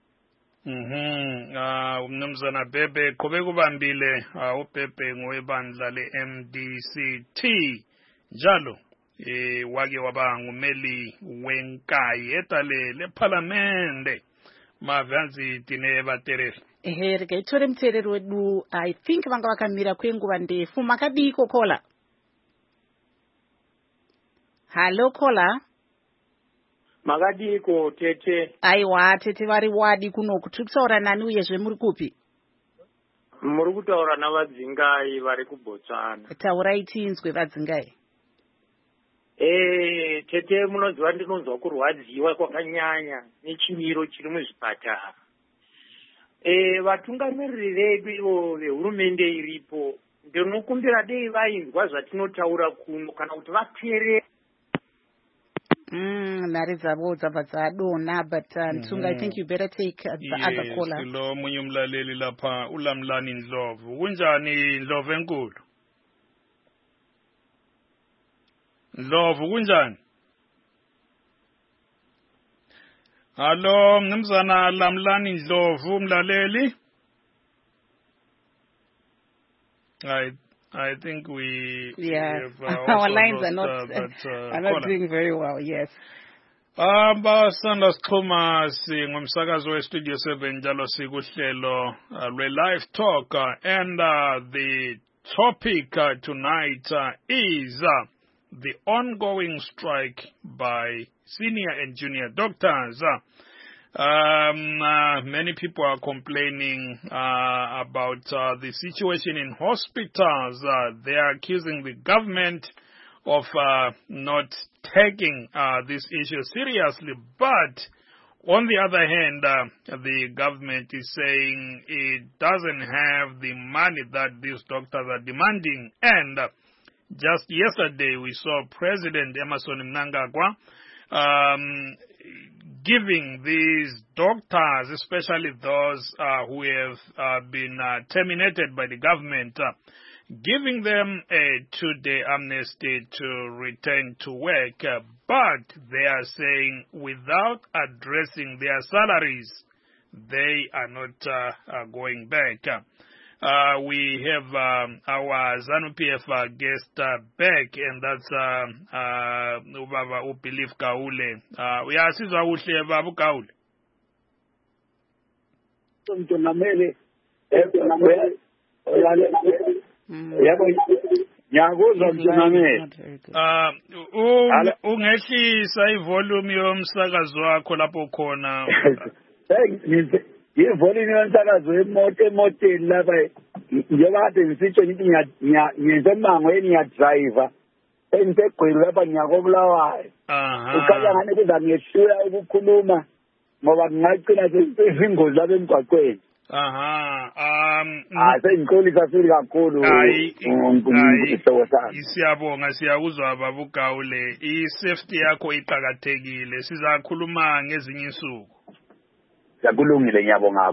Speaker 3: Umnumzana Bhebhe qhubeka ubambile. uBhebhe ngowebandla le-MDCT njalo wake waba ngumeli wenkayi etale lephalamende mavanzi tine vatereri.
Speaker 2: Rikaitore mutereri wedu I think vanga vakamira kwenguva ndefu. Makadiko Kola? Halo Kola?
Speaker 8: Makadiko Tete?
Speaker 2: Aiwa Tete vari wadi kunoku. Tiri kutaura nani uyezve muri kupi?
Speaker 8: Muri kutaura navadzingai vari kuBotswana.
Speaker 2: Taurai tinzwe vadzingai.
Speaker 8: Tete munoziva ndinonzwa kurwadziwa kwakanyanya nechimiro chiri muzvipatara. Vatungamiriri vedu ivo vehurumende iripo ndinokumbira dei vainzwa zvatinotaura kuno kana kuti vateerera.
Speaker 2: Nhare dzavo dzabva dzadonha, but Mtsunga, I think you better take the other caller.
Speaker 3: Lo munye umlaleli lapha uLamlani Ndlovu. Kunjani Ndlovu enkulu? Ndlovu kunjani? Hallo mnumzana Lamlani Ndlovu mlaleli? I think we have,
Speaker 2: our lines are not doing very well. Yes.
Speaker 3: Basanda sixhuma ngomsakazo weStudio 7 njalo sikuhlelo live talk and the topic tonight is the ongoing strike by senior and junior doctors. Many people are complaining about the situation in hospitals. They are accusing the government of not taking this issue seriously. But on the other hand, the government is saying it doesn't have the money that these doctors are demanding. And just yesterday, we saw President Emmerson Mnangagwa giving these doctors, especially those who have been terminated by the government, giving them a 2-day amnesty to return to work. But they are saying without addressing their salaries, they are not going back. We have our ZANU-PF guest back, and that's Ubaba Ubelief Kaule. Uyasizwa uhle Baba Kaule. Ungehlisa ivolume yomsakazo wakho lapho khona.
Speaker 5: Ivolume yomsakazo emoteni lapha njengoba kade ngisitsho ngithi ngiyenzemango ngiyadriver engisegqwele lapha ngiyakobulawayo. Ukhanya ngani kuza ngehlula ukukhuluma ngoba ngingagcina sezingozi lapha emgwaqweni. Sengixolisa sili kakhulu.
Speaker 3: Siyabonga, siyakuzwa Baba Kaule. I-safety yakho iqhakathekile. Sizakhuluma ngezinye insuku.
Speaker 5: Unfortunately,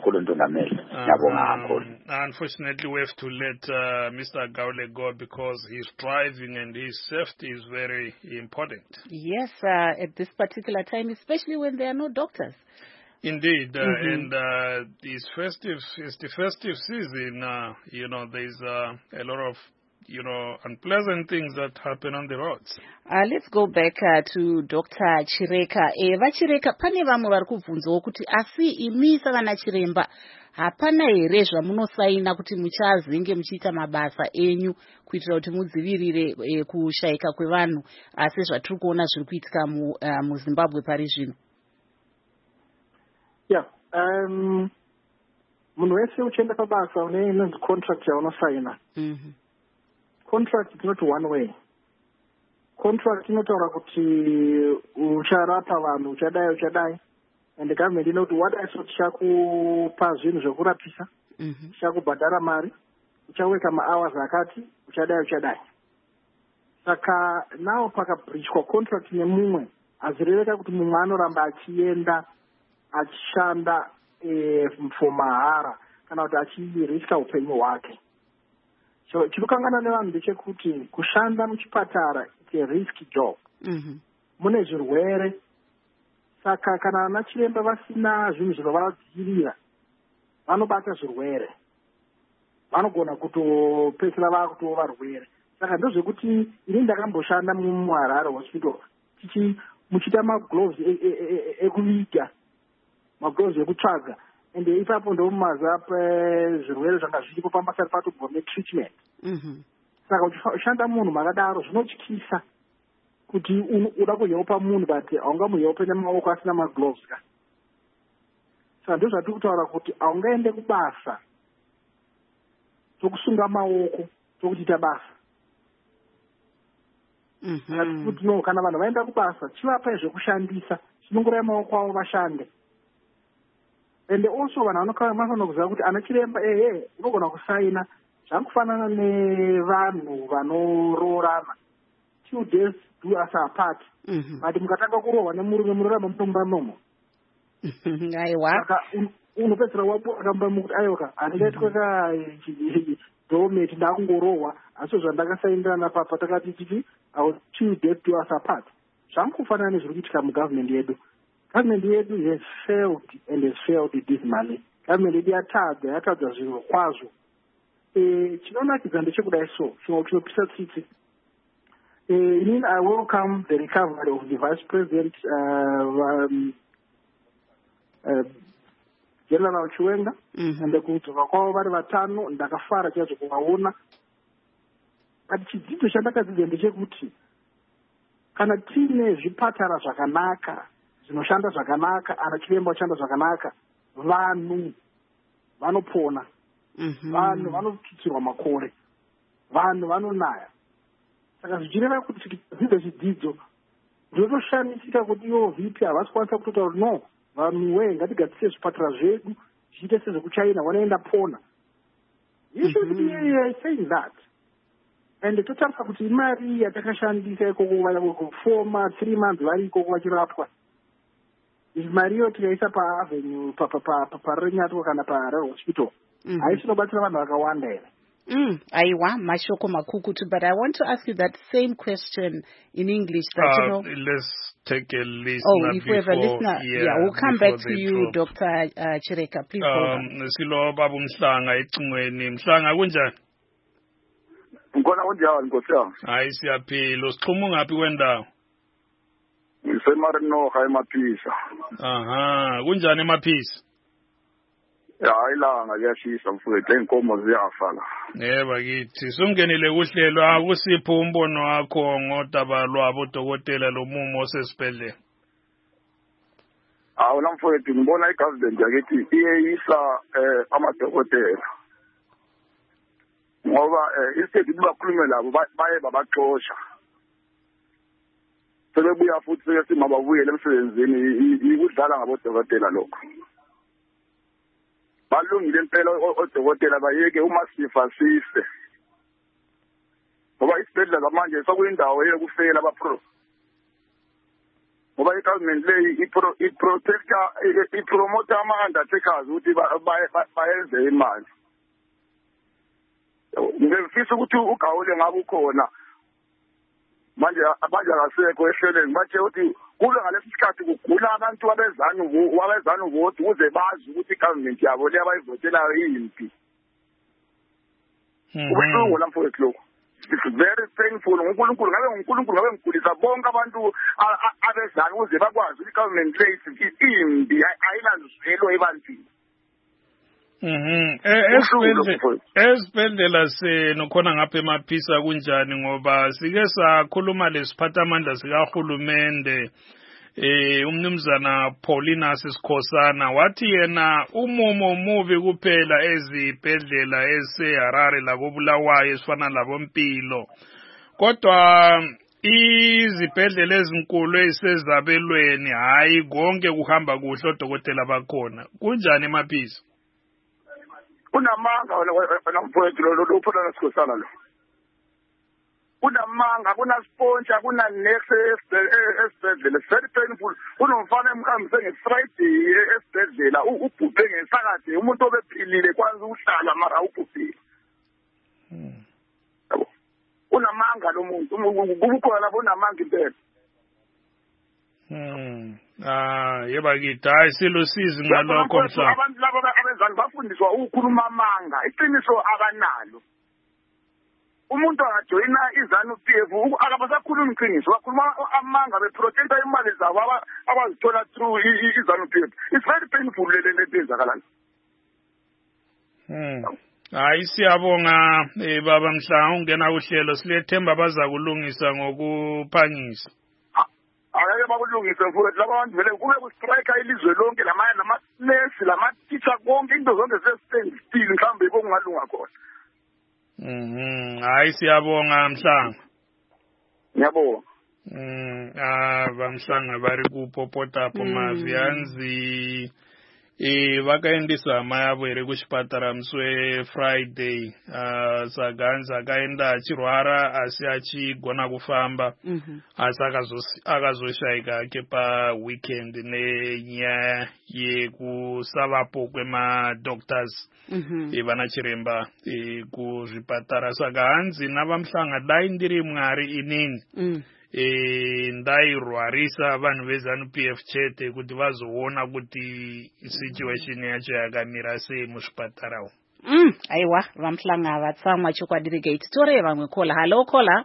Speaker 3: we have to let Mr. Gaule go because he's driving and his safety is very important.
Speaker 2: Yes, at this particular time, especially when there are no doctors.
Speaker 3: Indeed, and it's the festive season. There's a lot of unpleasant things that happen on the roads.
Speaker 2: Let's go back to Dr. Chireka. Vachireka, pane vamwe vari kubvunzawo kuti asi imi savana chiremba hapana here zvamunosaina kuti muchazenge muchiita mabasa enyu kuitira kuti mudzivirire kushayika kwevanhu sezvatiri kuona zviri kuitika muZimbabwe pari zvino?
Speaker 7: Munhu wese uchienda pabasa unenzi contract yaunosaina. Contract is not one way. Contract inotaura kuti ucharapa vanhu uchadai and the government inoti wadaiso tichakupa zvinhu zvekurapisa, tichakubhadhara mari, uchaweka mahours akati, uchadai. Saka nawo pakabreachwa contract nemumwe, azireveka kuti mumwe anoramba achienda achishanda for mahara kana kuti achiriska upenyu hwake. So chinokangana nevanhu ndechekuti kushanda muchipatara it's a risky job. Mune zvirwere, saka kana ana chiremba vasina zvinhu zvinovadzirira vanobata zvirwere, vanogona kutopedzisira vakutowa varwere. Saka ndozvekuti ini ndakamboshanda muHarare hospital muchita magloves ekuviga, magloves ekutsvaga, and ipapo ndomumaza zvirwere zvanga zviripo pambasari patogome treatment. Saka uchishanda munhu makadaro zvinotyisa kuti uda kuhelpa munhu but haungamuhelpe nemaoko asina magloves ka. Saka ndizvo zvatiri kutaura kuti haungaende kubasa tokusunga maoko tokuchiita basa. Kuti no, kana vanhu vaenda kubasa chivapai zvekushandisa chinongorai maoko avo vashande. And also vanhu vanofanira kuziva kuti ana chiremba unogona kusaina zvakufanana nevanhu vanororana. 2 days do us apart. But mukatanga kurohwa nemurume munoramba mutomba nomo. Saka unopedzera wapo akamba mukuti ayoka handingaitwa dometi ndakungorohwa asi zvandakasaindirana papa takati titi 2 days do us apart. Zvamukufanana nezviri kuitika mugovernment yedu. Government yedu has failed and has failed dismally. Government yedu yatadza zvinhu kwazvo. Chinonakidza ndechekudai so chinopisa tsitsi. I welcome the recovery of the Vice President General Chiwenga and kudzoka kwavo vari vatano ndakafara chaizvo kuvaona. But chidzidzo chandakadzidza ndechekuti kana tiine zvipatara zvakanaka zvinoshanda zvakanaka, ana chiremba vachishanda zvakanaka, vanhu vanopona, vanhu vanotutsirwa makore, vanhu vanonaya. Saka zvichireva kuti tichidzidza chidzidzo ndinotoshamisika kuti ivo vipi havasi kwanisa kutotaura kuti no, vanhuwe ngatigadzise zvipatara zvedu zviite sezvekuchina vanoenda pona. You should be saying that. And totarisa kuti imari yatakashandisa ikoko kufoma 3 months vari ikoko vachirapwa, mari iyo tikaisa paavenue parenyatwa kana paHarare hospital haisinobatsira vanhu vakawanda here.
Speaker 2: Aiwa, mashoko makukutu, but I want to ask you that same question in English. That,
Speaker 3: let's take a listener
Speaker 2: if we have a listener, we'll come back to you, Dr. Chireka. Please hold on.
Speaker 3: Silo babu Mhlanga ecingweni. Mhlanga kunjani?
Speaker 5: Ngikona kunjani Nkosi yami?
Speaker 3: Hayi siyaphila. Usichuma ngaphi kwendawo?
Speaker 5: NgiseMarinoha eMaphisa.
Speaker 3: Aha, kunjani eMaphisa?
Speaker 5: Ilanga liyashisa mfowethu, inkomo ziyafa la.
Speaker 3: Bakithi sungenile kuhlelo akusipho umbono wakho ngodaba lwabo dokotela lomumo osesibhedlela.
Speaker 5: Awula mfowethu, ngibona igovernment yakithi iyeyisa amadokotela. Ngoba instead bakhulume labo baye babaxosha. Sebebuya futhi sesimababuyele emsebenzini ikudlala ngabodokotela lokho. Balungile impela odokotela bayeke uma sifasise. Ngoba isibhedlela manje sokuyindawo yokufela abapro. Ngoba igovernment leyi iprotecta ipromote ama-undertakers ukuthi bayenze imali. Ngifisa ukuthi ugawule ngabe ukhona. Manje akasekho ehlelweni bathe ukuthi kube ngalesi sikhathi kugula abantu wabezana vote ukuze bazi ukuthi igovernment yabo leyabayivotelayo yimpi. Ubuhlungu la mfowethu lokho. it's very painful. uNkulunkulu ngabe ngigulisa bonke abantu abezana ukuze bakwazi ukuthi government rate imbi ayilanduzelo ebantwini.
Speaker 3: Esibhedlela senokhona ngapha emaphisa kunjani ngoba sike sakhuluma lesiphathamandla sikahulumende umnumzana Paulinus Sikhosana wathi yena umumo mubi kuphela ezibhedlela eseHarare lakobulawayo esifana labompilo kodwa izibhedlela ezinkulu ezisezabelweni hayi konke kuhamba kuhle odokotela bakhona kunjani emaphisa
Speaker 5: unamanga wena mfowethu lo Paulinus Sikhosana lo unamanga kunasponge kuna next esibhedlela very painful kunomfana emkhambise ngeFriday esibhedlela ubhubhe ngesakade umuntu obephilile kwanza uhlala mara ubhubhile yabo unamanga lo muntu kubukhona lapho unamanga impela
Speaker 3: yeba kithi hayi silosizi ngalokho mhla
Speaker 5: abantu labo abezani bafundiswa ukukhuluma amanga iqiniso abanalo umuntu angajoyina iZANU-PF akabasakhuluma iqiniso bakhuluma amanga beprotecta imali zabo abazithola through iZANU-PF. It's very painful le benzakalayo.
Speaker 3: Hayi siyabonga baba Mhla ungena uhlelo silethemba bazakulungisa ngokuphangisa.
Speaker 5: Ayeke bakulungise mfowethu laba bantu vele kube kustrike ilizwe lonke lama-nurse lama-teacher konke into zonke ze-stand still mhlawumbe yiko kungalunga khona.
Speaker 3: Hayi siyabonga Mhlanga.
Speaker 5: Ngiyabonga.
Speaker 3: Bamhlanga bari kupopota po mavianzi vakaendisa amai avo here kuchipatara musi weFriday saganza akaenda achirwara asi achigona kufamba asi akazoshayika ake paweekend nenyaya yekusavapo kwemadoctors vana chiremba kuzvipatara saka hanzi navamhlanga dai ndiri mwari inini ndairwarisa vanhu veZANU-PF chete kuti vazoona kuti situation yacho yakamira sei muzvipatara umu.
Speaker 2: Aiwa vamhlanga vatsamwa chokwadirigate tore vamwe kola halo kola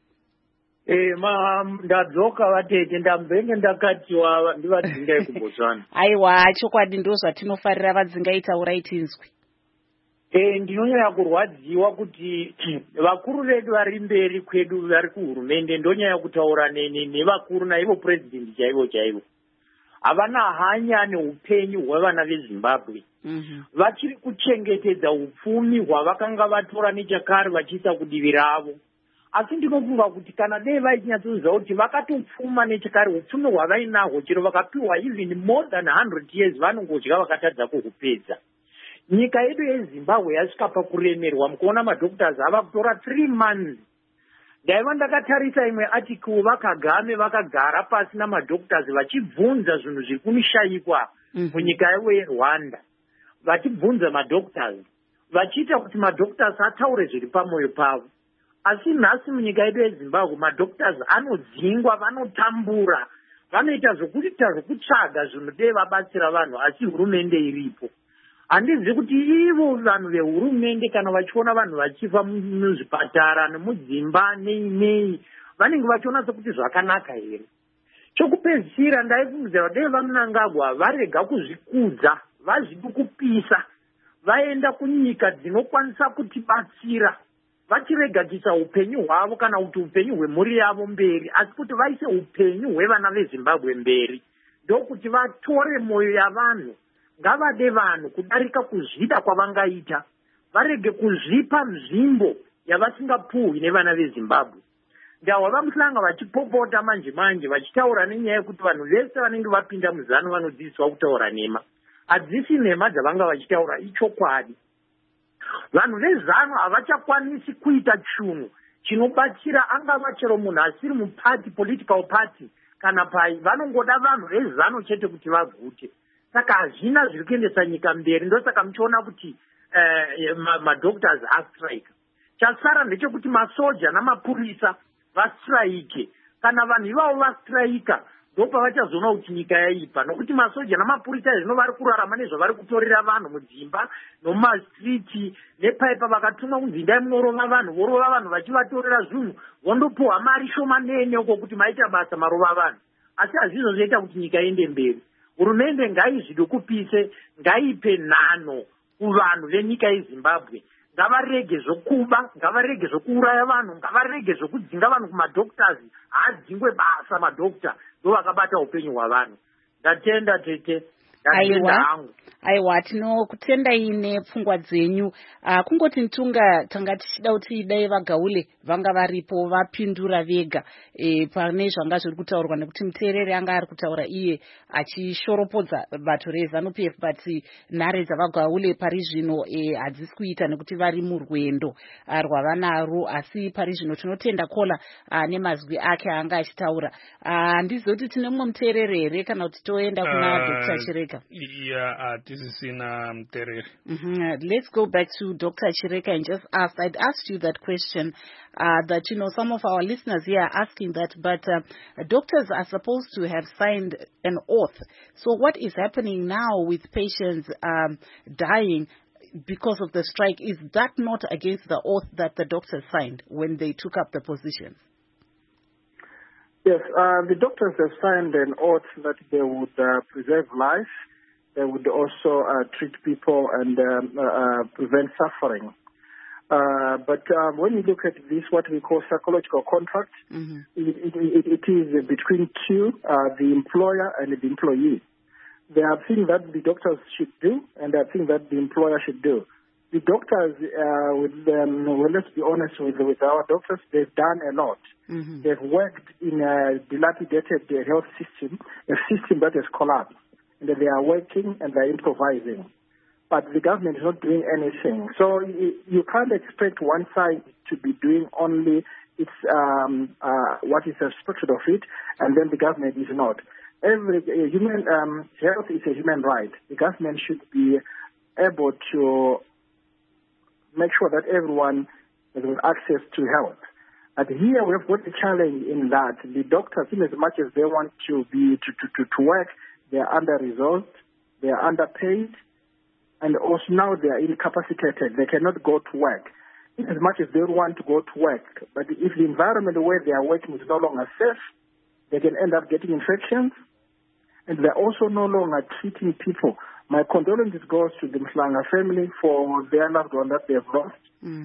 Speaker 8: ndadzoka vatete ndambenge ndakatiwa ndivadzingai kuBotswana.
Speaker 2: Aiwa chokwadi ndozvatinofarira vadzingaita uraitinzwi.
Speaker 8: Ndinonyanya kurwadziwa kuti vakuru vedu vari mberi kwedu vari kuhurumende ndonyanya kutaura nevakuru naivo president chaivo havana hanya neupenyu hwevana veZimbabwe vachiri kuchengetedza upfumi hwavakanga vatora nechakare vachiisa kudivi ravo asi ndinofunga kuti kana dei vaichinyatsoziva kuti vakatopfuma nechakare upfumi hwavainahwo chero vakapiwa even more than 100 years vanongodya vakatadza kuhupedza. Nyika yedu yeZimbabwe yasvika pakuremerwa mukuona madoctors ava kutora 3 months. Ndaiva ndakatarisa imwe article vakagame vakagara pasi namadoctors vachibvunza zvinhu zviri kunishayikwa munyika yavo yeRwanda. Vachibvunza madoctors vachiita kuti madoctors ataure zviri pamwoyo pavo. Asi nhasi munyika yedu yeZimbabwe madoctors anodzingwa vanotambura vanoita zvokutsvaga zvinodei vabatsira vanhu asi hurumende iripo. Handizivi kuti ivo vanhu vehurumende kana vachiona vanhu vachifa muzvipatara nemudzimba nei vanenge vachiona sekuti zvakanaka here. Chokupedzisira ndaifungidzira dei vaMnangagwa varega kuzvikudza vazvidi kupisa vaenda kunyika dzinokwanisa kutibatsira vachirega kuisa upenyu hwavo kana kuti upenyu hwemhuri yavo mberi asi kuti vaise upenyu hwevana veZimbabwe mberi ndokuti vatore mwoyo yavanhu ngavade vanhu kudarika kuzvida kwavangaita varege kuzvipa nzvimbo yavasingapuhwi nevana veZimbabwe. Ndahwa vaMhlanga vachipopota manje vachitaura nenyaya yekuti vanhu vese vanenge vapinda muZANU vanodzidziswa kutaura nhema. Hadzisi nhema dzavanga vachitaura ichokwadi. Vanhu veZANU havachakwanisi kuita chinhu chinobatsira angava chero munhu asiri mupati political party kana pai vanongoda vanhu veZANU chete kuti vagute. Saka hazvina zviri kuendesa nyika mberi ndosaka muchiona kuti madoctors astrike. Chasara ndechekuti masoja namapurisa vastrike. Kana vanhu ivavo vastrika ndopa vachazoona kuti nyika yaipa, nokuti masoja namapurisa zvino vari kurarama nezvavari kutorera vanhu mudzimba nomumastriti nepaipa vakatumwa kunzi ndai munorova vanhu, vorova vanhu vachivatorera zvinhu vondopuhwa mari shomanene uko kuti maita basa marova vanhu. Asi hazvizvo zvoita kuti nyika iende mberi. Hurumende ngaizvidokupise, ngaipe nhano kuvanhu venyika yeZimbabwe. Ngavarege zvokuba, ngavarege zvokuuraya vanhu, ngavarege zvokudzinga vanhu kumadoctors. Hadzingwe basa madokta ndovakabata upenyu hwavanhu. Ndatenda tete.
Speaker 2: Aiwa, tinokutendai nepfungwa dzenyu. Kungoti ntunga tanga tichida kuti dai vagaule vanga varipo vapindura vega pane zvanga zviri kutaurwa, nekuti muteereri anga ari kutaura iye achishoropodza bato reZANU-PF, but nhare dzavagaule pari zvino hadzisi kuita nekuti vari murwendo rwavanaro, asi pari zvino tinotenda kola nemazwi ake anga achitaura. Handizoti tine mumwe muteereri here kana kuti toenda kuna Dr. Chireka?
Speaker 3: Let's
Speaker 2: go back to Dr. Chireka and just ask. I'd asked you that question that, some of our listeners here are asking that, but doctors are supposed to have signed an oath. So what is happening now with patients dying because of the strike? Is that not against the oath that the doctors signed when they took up the position?
Speaker 7: Yes, the doctors have signed an oath that they would preserve life. They would also treat people and prevent suffering. But when you look at this, what we call psychological contract, it is between two, the employer and the employee. There are things that the doctors should do, and there are things that the employer should do. The doctors, well, let's be honest with our doctors, they've done a lot. They've worked in a dilapidated health system, a system that has collapsed. And they are working and they're improvising. But the government is not doing anything. So you can't expect one side to be doing only its what is expected of it, and then the government is not. Every human health is a human right. The government should be able to make sure that everyone has access to health. And here we have got a challenge in that the doctors, in as much as they want to be to work, they are under-resourced, they are underpaid, and also now they are incapacitated. They cannot go to work. In as much as they want to go to work, but if the environment where they are working is no longer safe, they can end up getting infections, and they're also no longer treating people. My condolences goes to the Mhlanga family for their loved one that they've lost.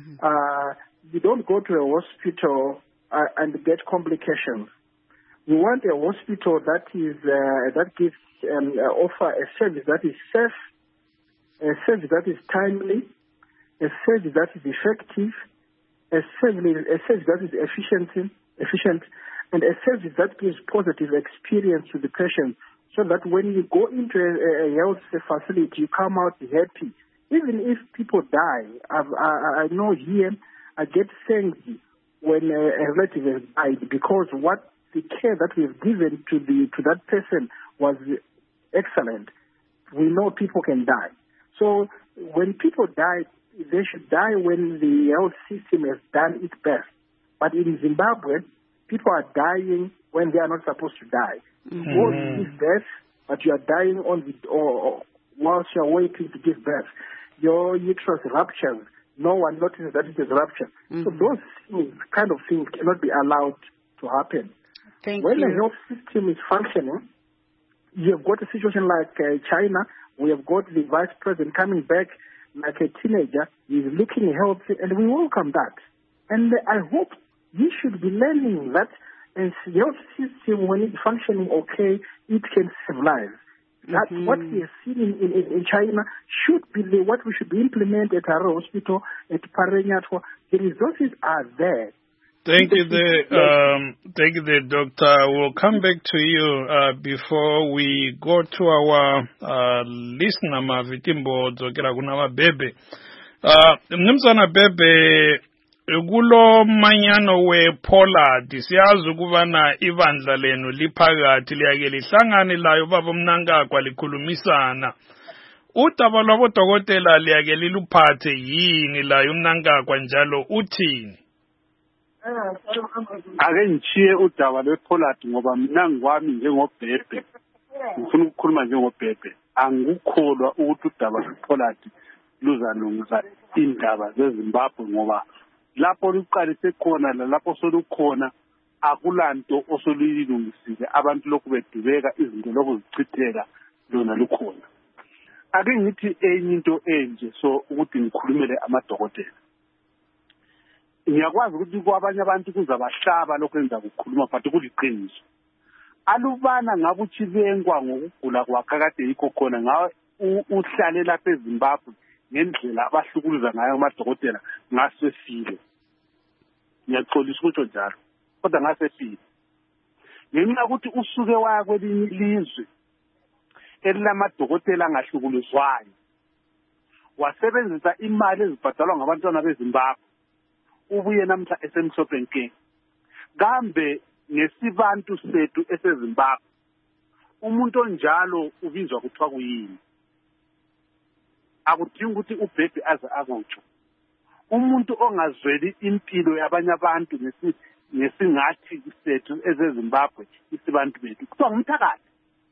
Speaker 7: You don't go to a hospital and get complications. We want a hospital that is that gives offer a service that is safe, a service that is timely, a service that is effective, a service that is efficient, and a service that gives positive experience to the patient, so that when you go into a health facility, you come out happy. Even if people die, I know here I get thanked when a relative has died, because what the care that we've given to that person was excellent. We know people can die. So when people die, they should die when the health system has done its best. But in Zimbabwe, people are dying when they are not supposed to die. You go to give birth, but you are dying whilst you are waiting to give birth. Your uterus ruptures. No one notices that it is ruptured. So those kind of things cannot be allowed to happen. When the health system is functioning, you have got a situation like China. We have got the vice president coming back like a teenager. He's looking healthy, and we welcome that. And I hope you should be learning that a health system, when it's functioning okay, it can save lives. That's what we have seen in China should be what we should be implemented at our hospital, at Parenyatwa. The resources are there.
Speaker 3: Thank you, Doctor. We'll come back to you before we go to our listener, Mavitimbo Dzokera Kunama Bebe. Mnumzana Bebe, kulo manyano we-Pollard siyazi ukubana ibandla lenu liphakathi liyake lihlangane layo baba Mnangagwa likhulumisana. Udaba lwabodokotela liyake liluphathe yini layo Mnangagwa njalo uthini?
Speaker 6: ake ngichiye udaba lwePollard ngoba mina ngwami njengobhebhe ngifuna ukukhuluma njengobhebhe angikukholwa ukuthi udaba lwePollard luzalungisa indaba zeZimbabwe ngoba lapho luqalise khona lapho solukhona akulanto osoluyilungisile abantu lokhu bedubeka izinto lokhu zichitheka lona lukhona ake ngithi enye into enje so ukuthi ngikhulumele amadokotela ngiyakwazi ukuthi kwabanye abantu kuzabahlaba lokho enza ukukhuluma but kuliqiniso alubana ngabe uchibenkwa ngokugula kwakhe kade yikho khona ngawe uhlale lapha eZimbabwe ngendlela abahlukuluza ngayo amadokotela ngasefile ngiyaxolisa ukuthi njalo kodwa ngasefile ngenxa ukuthi usuke waya kwelinye ilizwe elilamadokotela angahlukuluzwayo wasebenzisa imali ezibhadalwa ngabantwana beZimbabwe ubuye namhla esemhlophe nke kambe ngesibantu sethu eseZimbabwe umuntu onjalo ubizwa kuthiwa kuyini akudingi ukuthi ubhebhe aze akutsho umuntu ongazweli impilo yabanye abantu ngesingathi sethu ezeZimbabwe isibantu bethu kuthiwa ngumthakathi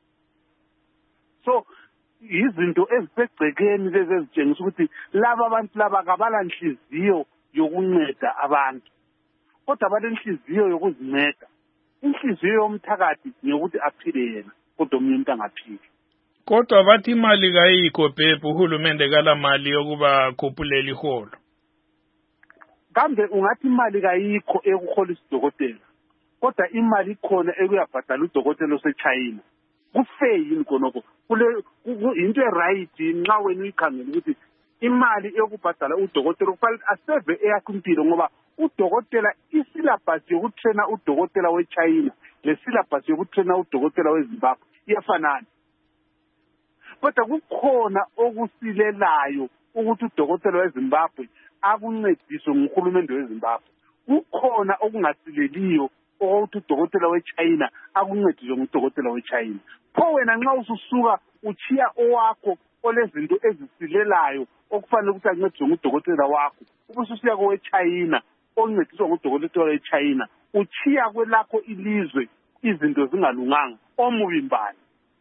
Speaker 6: so izinto ezisegcekeni lezi ezitshengisa ukuthi laba abantu laba kabala nhliziyo yokunceda abantu kodwa balenhliziyo yokuzinceda inhliziyo yomthakathi ngiyokuthi aphile yena kodwa omunye umuntu angaphili
Speaker 3: kodwa bathi imali kayikho bhebhe uhulumende kala mali yokuba khuphulela iholo
Speaker 6: kambe ungathi imali kayikho ekuholisa udokotela kodwa imali ikhona ekuyabhadala udokotela oseChina kufe yini khonoko into eright nxa wena uyikhangela ukuthi imali yokubhadala udokotela kufanele aseve eyakho impilo ngoba udokotela isilabhasi yokutraina udokotela weChina lesilabhasi yokutraina udokotela weZimbabwe iyafanana kodwa kukhona okusilelayo ukuthi udokotela weZimbabwe akuncediswe nguhulumende weZimbabwe kukhona okungasileliyo ukuthi udokotela weChina akuncediswe ngudokotela weChina pho wena nxa ususuka uchiya owakho olezinto ezisilelayo okufanele ukuthi ancediswe ngudokotela wakho ubususiya koweChina oncediswa ngudokotela weChina uchiya kwelakho ilizwe izinto zingalunganga omubi mbali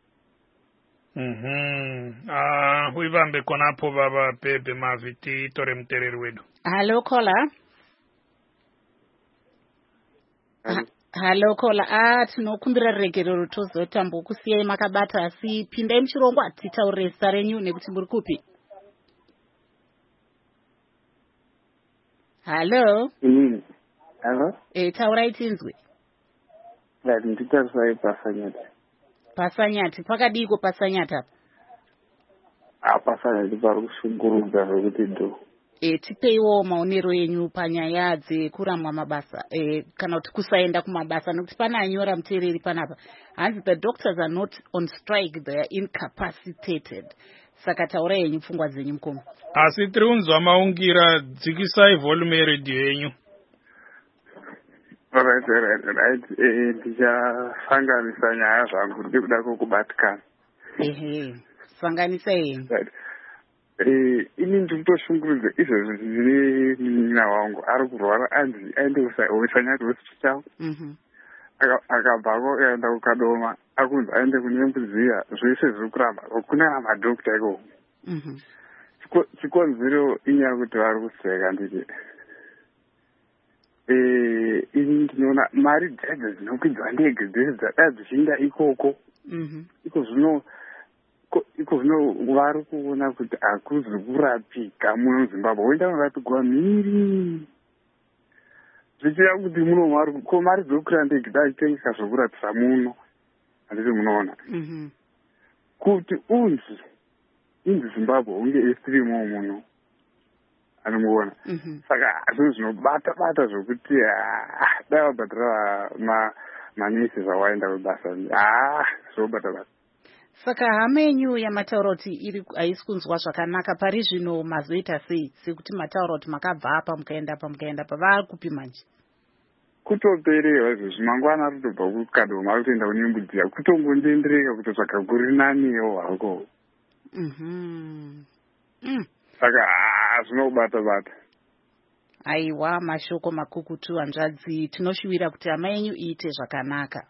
Speaker 3: uyibambe khonapho baba bhebhe maviti tore mtereri wedu
Speaker 2: Hello caller Hello caller tinokumbira regerero tozotambo kusiyai makabata asi pindai muchirongwa titaurire zita renyu nekuti muri kupi Hello
Speaker 9: Hello
Speaker 2: taurai tinzwe
Speaker 9: nditarisai
Speaker 2: Pasanyati pakadiko Pasanyati
Speaker 9: apa Pasanyati pari kushungurudza zvekuti ndo
Speaker 2: tipeiwo maonero enyu panyaya dzekuramwa mabasa kana kuti kusaenda kumabasa nekuti pana anyora muteereri panapa hanzi the doctors are not on strike, they are incapacitated. Saka taurai yenyu pfungwa dzenyu mukoma.
Speaker 3: Asi tiri kunzwa maungira, dzikisai volume yeredhiyo yenyu.
Speaker 9: Alright. Ndichasanganisa nyaya zvangu ndikuda kukubatikana.
Speaker 2: Sanganisa yenyu.
Speaker 9: Ini ndinotoshungurudza izvozvo zvine munyina wangu ari kurwara anzi aende kuSanyati hospital akabvako akaenda kuKadoma akunzi aende kuNyembudziya zvese zviri kuramba kuna madhokita ikoko chikonzero inyaya kuti vari kuseka nditi ini ndinoona mari dzadzo dzinokwidzwa ndege dzese dzada dzichiinda ikoko iko zvino vari kuona kuti hakuzi kurapika muno muZimbabwe woenda unorapigwa mhiri zvichira kuti muno ko mari dzokukwira ndege dachitengesa zvokurapisa muno handiti munoona kuti inzi Zimbabwe unge esirimo muno anomuona saka zvinhu zvinobata zvokuti dai vabhadhara manesi zvawaenda kubasa zvobata.
Speaker 2: Saka hama yenyu yamataura kuti haisi kunzwa zvakanaka pari zvino mazoita sei sekuti mataura kuti makabva apa mukaenda apa vari kupi manje?
Speaker 9: Kutopereva izvozvo mangwana rotobva kuKadoma kutoenda kuNyembudziya kutongondendereka kutotsvaka kuri naniwo hako. Saka zvinobata.
Speaker 2: Aiwa, mashoko makukutu hanzvadzi, tinoshuvira kuti hama yenyu iite zvakanaka.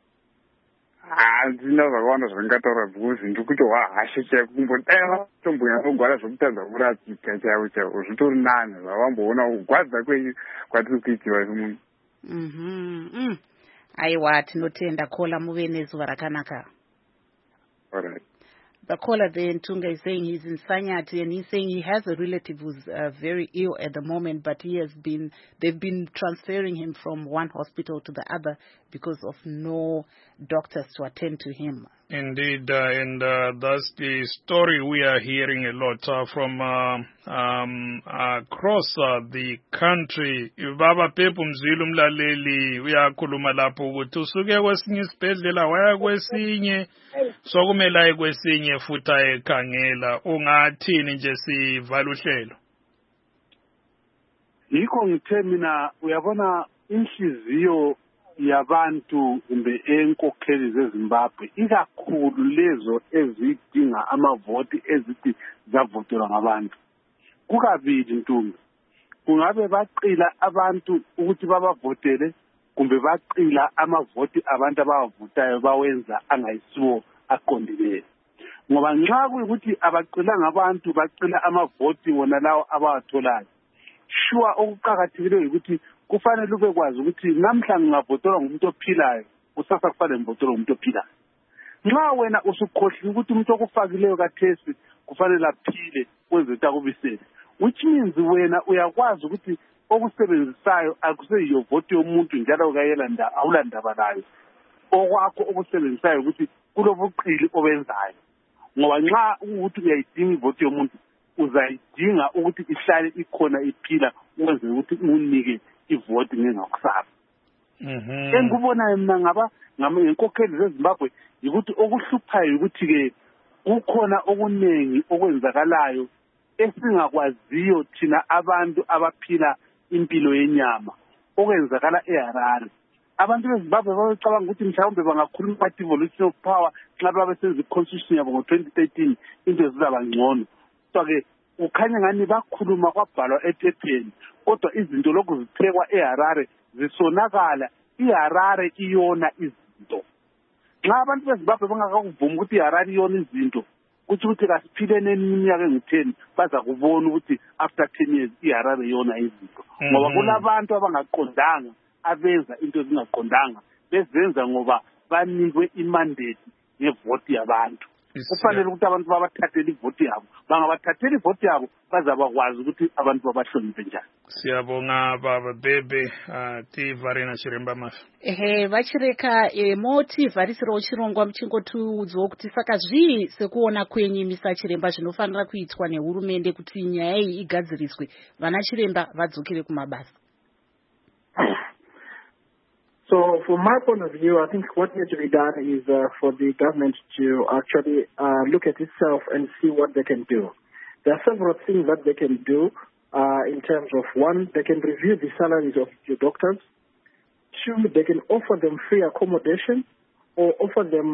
Speaker 9: Handina zvakawanda zvandingataura because ndiri kutohwahashe chaiko kumbodai tombonyatogwara zvokutadza kurapika chaivo chaivo zvitori nani zvavamboona kugwadza kwenyu kwatiri kuitiwa munhu.
Speaker 2: Aiwa, tinotenda Kola, muve nezuva rakanaka.
Speaker 9: Alright.
Speaker 2: The caller there in Tunga is saying he's in Sanyati, and he's saying he has a relative who's very ill at the moment, but they've been transferring him from one hospital to the other because of no doctors to attend to him.
Speaker 3: Indeed, and that's the story we are hearing a lot from across the country. Baba Pepu Mzwilu Mlaleli uyakhuluma lapho ukuthi usuke kwesinye isibhedlela waya kwesinye sokumela kwesinye futhi ayekhangela. Ungathini nje sivala uhlelo?
Speaker 6: Yikho ngithe mina uyabona inhliziyo yabantu kumbe enkokheli zeZimbabwe ikakhulu lezo ezidinga amavoti ezithi zavotelwa ngabantu. Kukabili ntombi, kungabe baqila abantu ukuthi babavotele kumbe baqila amavoti abantu abawavotayo bawenza angayisiwo aqondileyo. Ngoba nxa kuyikuthi abaqilanga abantu baqila amavoti wona lawo abawatholayo, sure okuqakathekileyo ukuthi kufanele ube kwazi ukuthi namhla ngingavotelwa ngumuntu ophilayo kusasa kufanele ngivotelwe ngumuntu ophilayo. Nxa wena usukhohliwe ukuthi umuntu okufakileyo kathesi kufanele aphile kwenze ukuthi akubisele, which means wena uyakwazi ukuthi okusebenzisayo akuseyiyo voti yomuntu njalo kayela awulandaba layo. Okwakho okusebenzisayo ukuthi kulobuqili obenzayo. Ngoba nxa ukuthi uyayidinga ivoti yomuntu uzayidinga ukuthi ihlale ikhona iphila ukwenze ukuthi unike ivoti ngengakusaba. Engikubonayo mina ngaba ngenkokheli zeZimbabwe yikuthi okuhluphayo ukuthi ke kukhona okuningi okwenzakalayo esingakwaziyo thina abantu abaphila impilo yenyama okwenzakala eHarare. Abantu beZimbabwe babecabanga ukuthi mhlawumbe bangakhuluma about-devolution of power nxa babesenza i-constitution yabo ngo-2013 into zizaba ngcono. So-ke ukhanya ngani bakhuluma kwabhalwa ephepheni, kodwa izinto lokhu ziphekwa eHarare zisonakala. iHarare iyona izinto. Nxa abantu beZimbabwe bangakakuvuma ukuthi iHarare iyona izinto, kuthi ukuthi kasiphilene iminyaka engu-10 baza kubona ukuthi after 10 years iHarare iyona izinto. Ngoba kulabantu abangaqondanga abenza into ezingaqondanga bezenza ngoba banikwe imandate ngevoti yabantu. Kufanele ukuthi abantu babathathele ivoti yabo, bangabathathela ivoti yabo bazabakwazi ukuthi abantu babahloniphe njani.
Speaker 3: Siyabonga baba bebe tivarina chiremba mafa.
Speaker 2: Vachireka motivharisirawo chirongwa muchingotiudzawo kuti saka zvii sekuona kwenyu misa chiremba zvinofanira kuitwa nehurumende kuti nyaya iyi igadziriswe vana chiremba vadzokere kumabasa?
Speaker 7: So from my point of view, I think what needs to be done is for the government to actually look at itself and see what they can do. There are several things that they can do in terms of, one, they can review the salaries of your doctors. Two, they can offer them free accommodation or offer them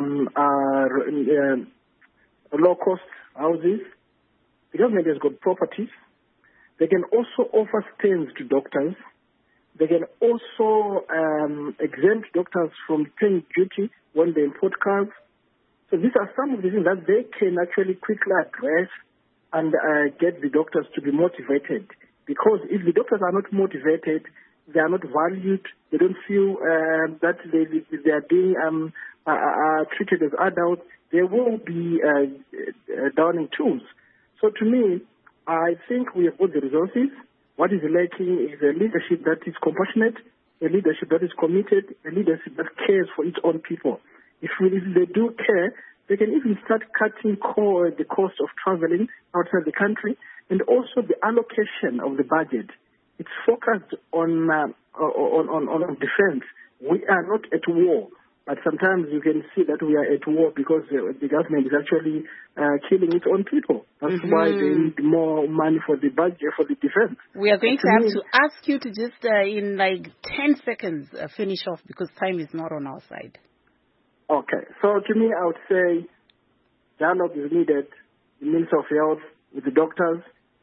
Speaker 7: low-cost houses. The government has got properties. They can also offer stands to doctors. They can also exempt doctors from paying duty when they import cars. So these are some of the things that they can actually quickly address and get the doctors to be motivated. Because if the doctors are not motivated, they are not valued, they don't feel that they are being treated as adults, they will be downing tools. So to me, I think we have got the resources. What is lacking is a leadership that is compassionate, a leadership that is committed, a leadership that cares for its own people. If they do care, they can even start cutting the cost of traveling outside the country, and also the allocation of the budget. It's focused on defense. We are not at war, but sometimes you can see that we are at war because the government is actually killing its own people. That's why they need more money for the budget, for the defense.
Speaker 2: We are going to have to ask you to just, in like 10 seconds, finish off because time is not on our side.
Speaker 7: Okay. So to me, I would say dialogue is needed. The Minister of Health with the doctors,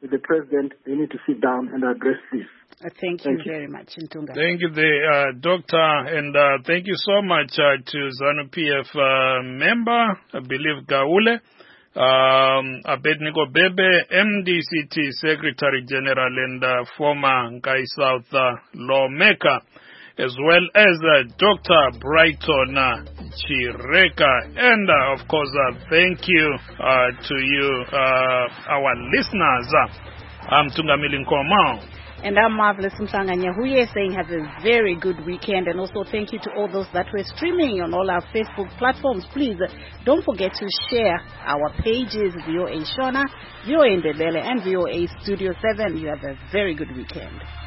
Speaker 7: with the president. They need to sit down and address this.
Speaker 2: Thank you very much, Ntunga.
Speaker 3: Thank you, Doctor, and thank you so much to ZANU-PF member, I believe Gaule, Abednego Bebe, MDCT Secretary General and former Nkai South lawmaker, as well as Dr. Brighton Chireka, and of course thank you to you, our listeners. I'm Tungamili Nkomao.
Speaker 2: And I'm Marvelous Mhlanga-Nyahuye saying have a very good weekend, and also thank you to all those that were streaming on all our Facebook platforms. Please don't forget to share our pages, VOA Shona, VOA Ndebele, and VOA Studio 7. You have a very good weekend.